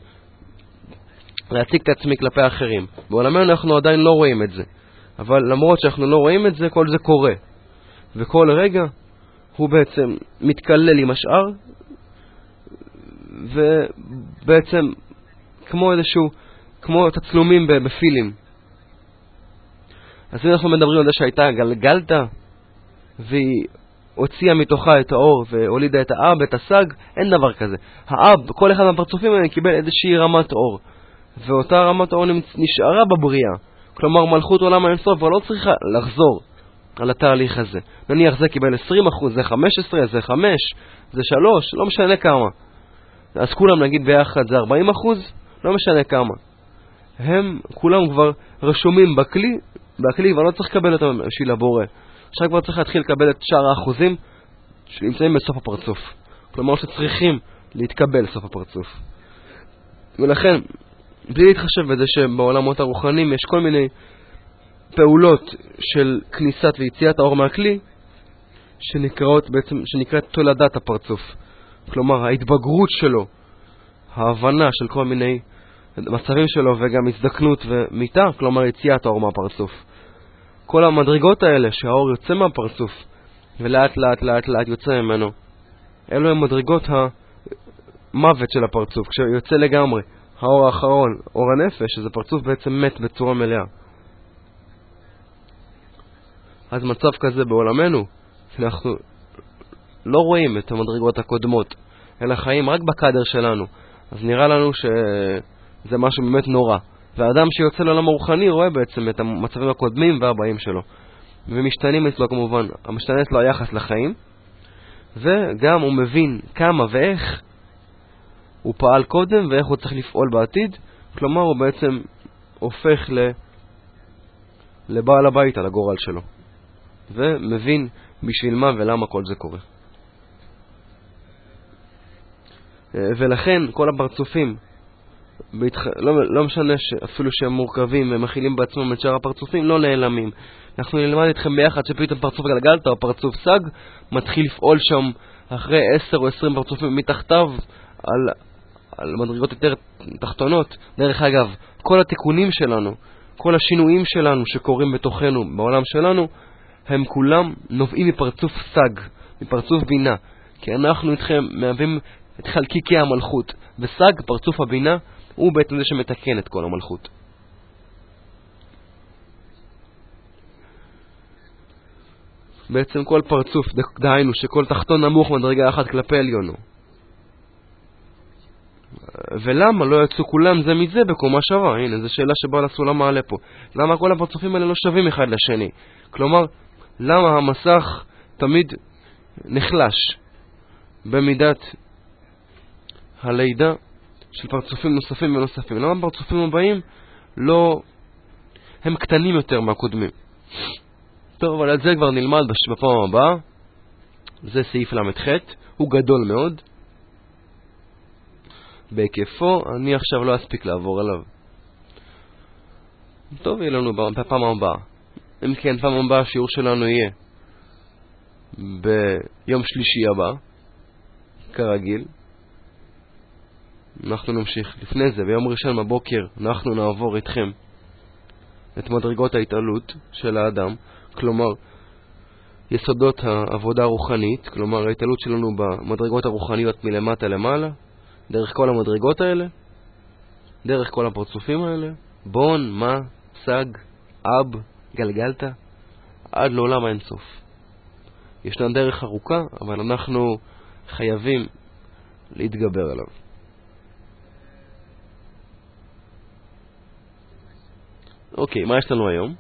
A: להציג את עצמי כלפי האחרים. בעולמנו אנחנו עדיין לא רואים את זה, אבל למרות שאנחנו לא רואים את זה, כל זה קורה. וכל רגע הוא בעצם מתקלל עם השאר, ובעצם כמו איזשהו, כמו תצלומים בפילים. אז אנחנו מדברים על זה שהייתה גלגלתא, והיא הוציאה מתוכה את האור והולידה את האב, את הסג. אין דבר כזה. האב, כל אחד מהפרצופים האלה קיבל איזושהי רמת אור, ואותה רמת האור נשארה בבריאה. כלומר, מלכות עולם האינסוף ולא צריכה לחזור על התהליך הזה. נניח זה קיבל עשרים אחוז, זה חמש עשרה, זה חמש, זה שלוש, לא משנה כמה. אז כולם נגיד ביחד זה ארבעים אחוז, לא משנה כמה. הם כולם כבר רשומים בכלי, בכלי כבר לא צריך לקבל אותם בשביל הבורא. עכשיו כבר צריך להתחיל לקבל את שאר האחוזים שנמצאים בסוף הפרצוף. כלומר שצריכים להתקבל לסוף הפרצוף. ולכן, בלי להתחשב בזה שבעולמות הרוחנים יש כל מיני פעולות של כניסת ויציאת האור מהכלי, שנקראות בעצם, שנקראת תולדת הפרצוף. כלומר, ההתבגרות שלו, ההבנה של כל מיני מצבים שלו, וגם הזדקנות ומיטה, כלומר יציאת האור מהפרצוף. כל המדרגות האלה שהאור יוצא מהפרצוף ולאט לאט לאט לאט יוצא ממנו, אלו הם מדרגות המוות של הפרצוף, כשיוצא לגמרי האור האחרון, אור הנפש, אז הפרצוף בעצם מת בצורה מלאה. אז מצב כזה בעולמנו, אנחנו לא רואים את המדרגות הקודמות, אלא חיים רק בקדר שלנו, אז נראה לנו שזה משהו באמת נורא. והאדם שיוצא לעולם הרוחני רואה בעצם את המצבים הקודמים והבאים שלו, ומשתנים אצלו כמובן, המשתנה אצלו היחס לחיים, וגם הוא מבין כמה ואיך הוא פעל קודם ואיך הוא צריך לפעול בעתיד. כלומר הוא בעצם הופך ל... לבעל הבית על הגורל שלו, ומבין בשביל מה ולמה כל זה קורה. ולכן כל הפרצופים בהתח... לא, לא משנה אפילו שהם מורכבים ומכילים בעצמם את שאר הפרצופים, לא נעלמים. אנחנו נלמד אתכם ביחד שפתאום פרצוף גלגלתא או פרצוף סג מתחיל לפעול שם אחרי עשר או עשרים פרצופים מתחתיו על, על מדרגות יותר תחתונות. דרך אגב, כל התיקונים שלנו, כל השינויים שלנו שקורים בתוכנו, בעולם שלנו, הם כולם נובעים מפרצוף סג, מפרצוף בינה. כי אנחנו איתכם מהווים את חלקיקי המלכות, וסג, פרצוף הבינה, הוא בעצם זה שמתקן את כל המלכות. בעצם כל פרצוף, דהיינו שכל תחתון נמוך מדרגה אחת כלפי עליונו. ולמה לא יצאו כולם זה מזה בקומה שווה? הנה, זו שאלה שבעל הסולם מעלה פה. למה כל הפרצופים האלה לא שווים אחד לשני? כלומר, למה המסך תמיד נחלש במידת הלידה של פרצופים נוספים ונוספים? למה הפרצופים הבאים לא... הם קטנים יותר מהקודמים? טוב, אבל על זה כבר נלמד בפעם הבאה. זה סעיף למ"ח, הוא גדול מאוד בהיקפו, אני עכשיו לא אספיק לעבור עליו. טוב, יהיה לנו בפעם הבאה. אם כן, פעם הבאה השיעור שלנו יהיה ביום שלישי הבא, כרגיל. אנחנו נמשיך. לפני זה, ביום ראשון בבוקר, אנחנו נעבור איתכם את מדרגות ההתעלות של האדם, כלומר, יסודות העבודה הרוחנית, כלומר, ההתעלות שלנו במדרגות הרוחניות מלמטה למעלה, דרך כל המדרגות האלה, דרך כל הפרצופים האלה, בון, מה, סג, אב, גלגלתא, עד לעולם האינסוף. ישנה דרך ארוכה, אבל אנחנו חייבים להתגבר עליו. אוקיי, מה יש לנו היום?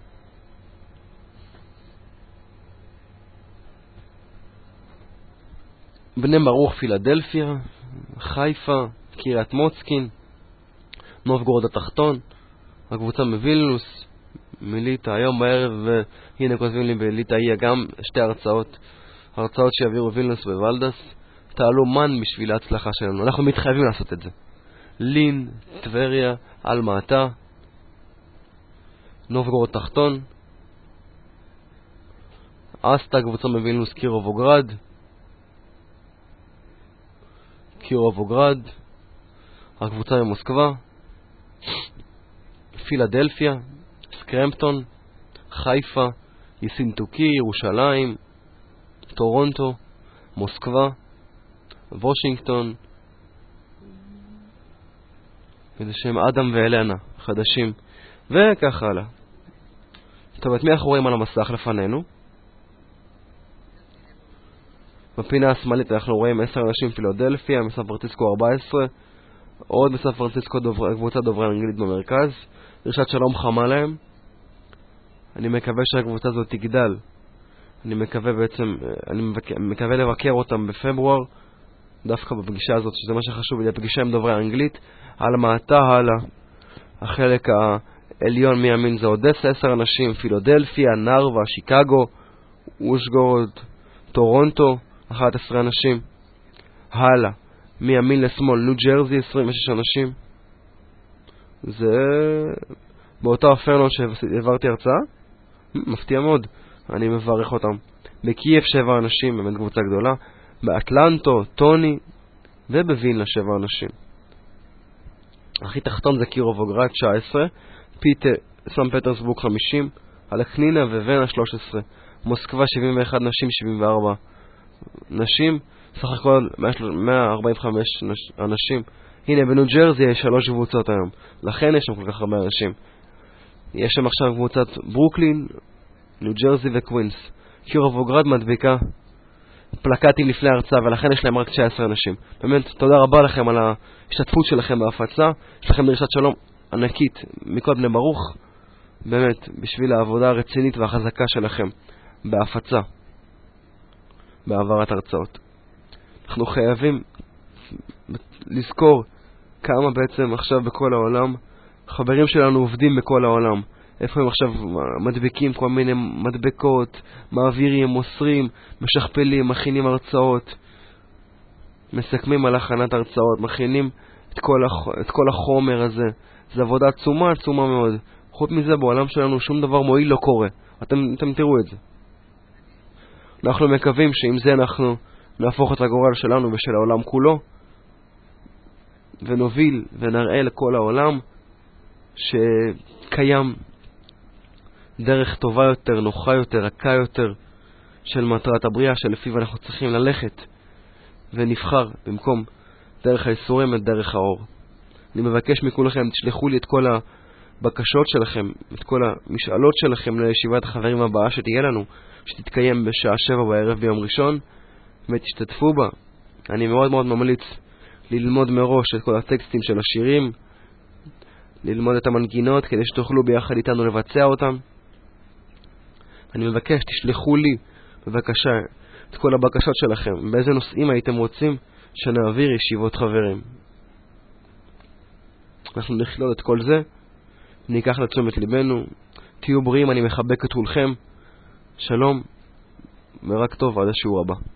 A: בני ברוך פילדלפיה, חיפה, קריית מוצקין, נובגורוד התחתון, הקבוצה מווילנוס, מליטא, היום בערב, והנה כותבים לי בליטא יהיה גם שתי הרצאות, הרצאות שיעבירו וילנוס וולדס. תעלו מן בשביל ההצלחה שלנו, אנחנו מתחייבים לעשות את זה. לין, טבריה, אלמאטה, נובגורוד תחתון, אסטה, קבוצה מווילנוס, קירובוגרד, קירובוגרד, הקבוצה ממוסקבה, פילדלפיה, סקרמפטון, חיפה, יסינטוקי, ירושלים, טורונטו, מוסקבה, וושינגטון, וזה שם אדם ואלנה, חדשים, וכך הלאה. טוב, את מי אנחנו רואים על המסך לפנינו? בפינה השמאלית אנחנו רואים עשר אנשים פילדלפיה, מסן פרנסיסקו ארבע עשרה, עוד מסן פרנסיסקו דובר, קבוצה דוברי אנגלית במרכז, דרישת שלום חמה להם. אני מקווה שהקבוצה הזאת תגדל. אני מקווה בעצם, אני מקווה לבקר אותם בפברואר, דווקא בפגישה הזאת, שזה מה שחשוב, זה הפגישה עם דוברי אנגלית. על מעטה הלאה, החלק העליון מימין זה אודסה, עשר אנשים, פילדלפיה, נרווה, שיקגו, אושגורוד, טורונטו, אחת עשרה אנשים. הלאה, מימין לשמאל, ניו ג'רזי, עשרים ושש אנשים. זה באותו הפרלון שהעברתי הרצאה, מפתיע מאוד, אני מברך אותם. בקייב שבע אנשים, באמת קבוצה גדולה. באטלנטו, טוני, ובווילנה שבע אנשים. הכי תחתון זה קירובוגרד תשע עשרה, פיטה, סן פטרסבורג חמישים, אלקנינה ווונה שלוש עשרה, מוסקבה שבעים ואחת נשים, שבעים וארבע נשים, סך הכל מאה ארבעים וחמש אנשים. הנה בניו ג'רזי יש שלוש קבוצות היום, לכן יש שם כל כך הרבה אנשים. יש שם עכשיו קבוצת ברוקלין, ניו ג'רזי וקווינס. קירובוגרד מדביקה פלקטים לפני ההרצאה, ולכן יש להם רק תשע עשרה אנשים. באמת, תודה רבה לכם על ההשתתפות שלכם בהפצה. יש לכם דרישת שלום ענקית מכל בני ברוך, באמת, בשביל העבודה הרצינית והחזקה שלכם בהפצה, בעברת הרצאות. אנחנו חייבים לזכור כמה בעצם עכשיו בכל העולם, חברים שלנו עובדים בכל העולם. איפה הם עכשיו מדבקים כל מיני מדבקות, מעבירים, מוסרים, משכפלים, מכינים הרצאות, מסכמים על הכנת הרצאות, מכינים את כל, הח... את כל החומר הזה. זו עבודה עצומה, עצומה מאוד. חוץ מזה, בעולם שלנו שום דבר מועיל לא קורה. אתם, אתם תראו את זה. אנחנו מקווים שעם זה אנחנו נהפוך את הגורל שלנו ושל העולם כולו, ונוביל ונראה לכל העולם שקיים דרך טובה יותר, נוחה יותר, רכה יותר של מטרת הבריאה, שלפיו אנחנו צריכים ללכת, ונבחר במקום דרך האיסורים את דרך האור. אני מבקש מכולכם, תשלחו לי את כל הבקשות שלכם, את כל המשאלות שלכם לישיבת החברים הבאה שתהיה לנו, שתתקיים בשעה שבע בערב ביום ראשון, ותשתתפו בה. אני מאוד מאוד ממליץ ללמוד מראש את כל הטקסטים של השירים, ללמוד את המנגינות כדי שתוכלו ביחד איתנו לבצע אותם. אני מבקש, תשלחו לי בבקשה את כל הבקשות שלכם, באיזה נושאים הייתם רוצים שנעביר ישיבות חברים. אנחנו נכלול את כל זה, ניקח לתשומת ליבנו. תהיו בריאים, אני מחבק את כולכם. שלום ורק טוב עד השיעור הבא.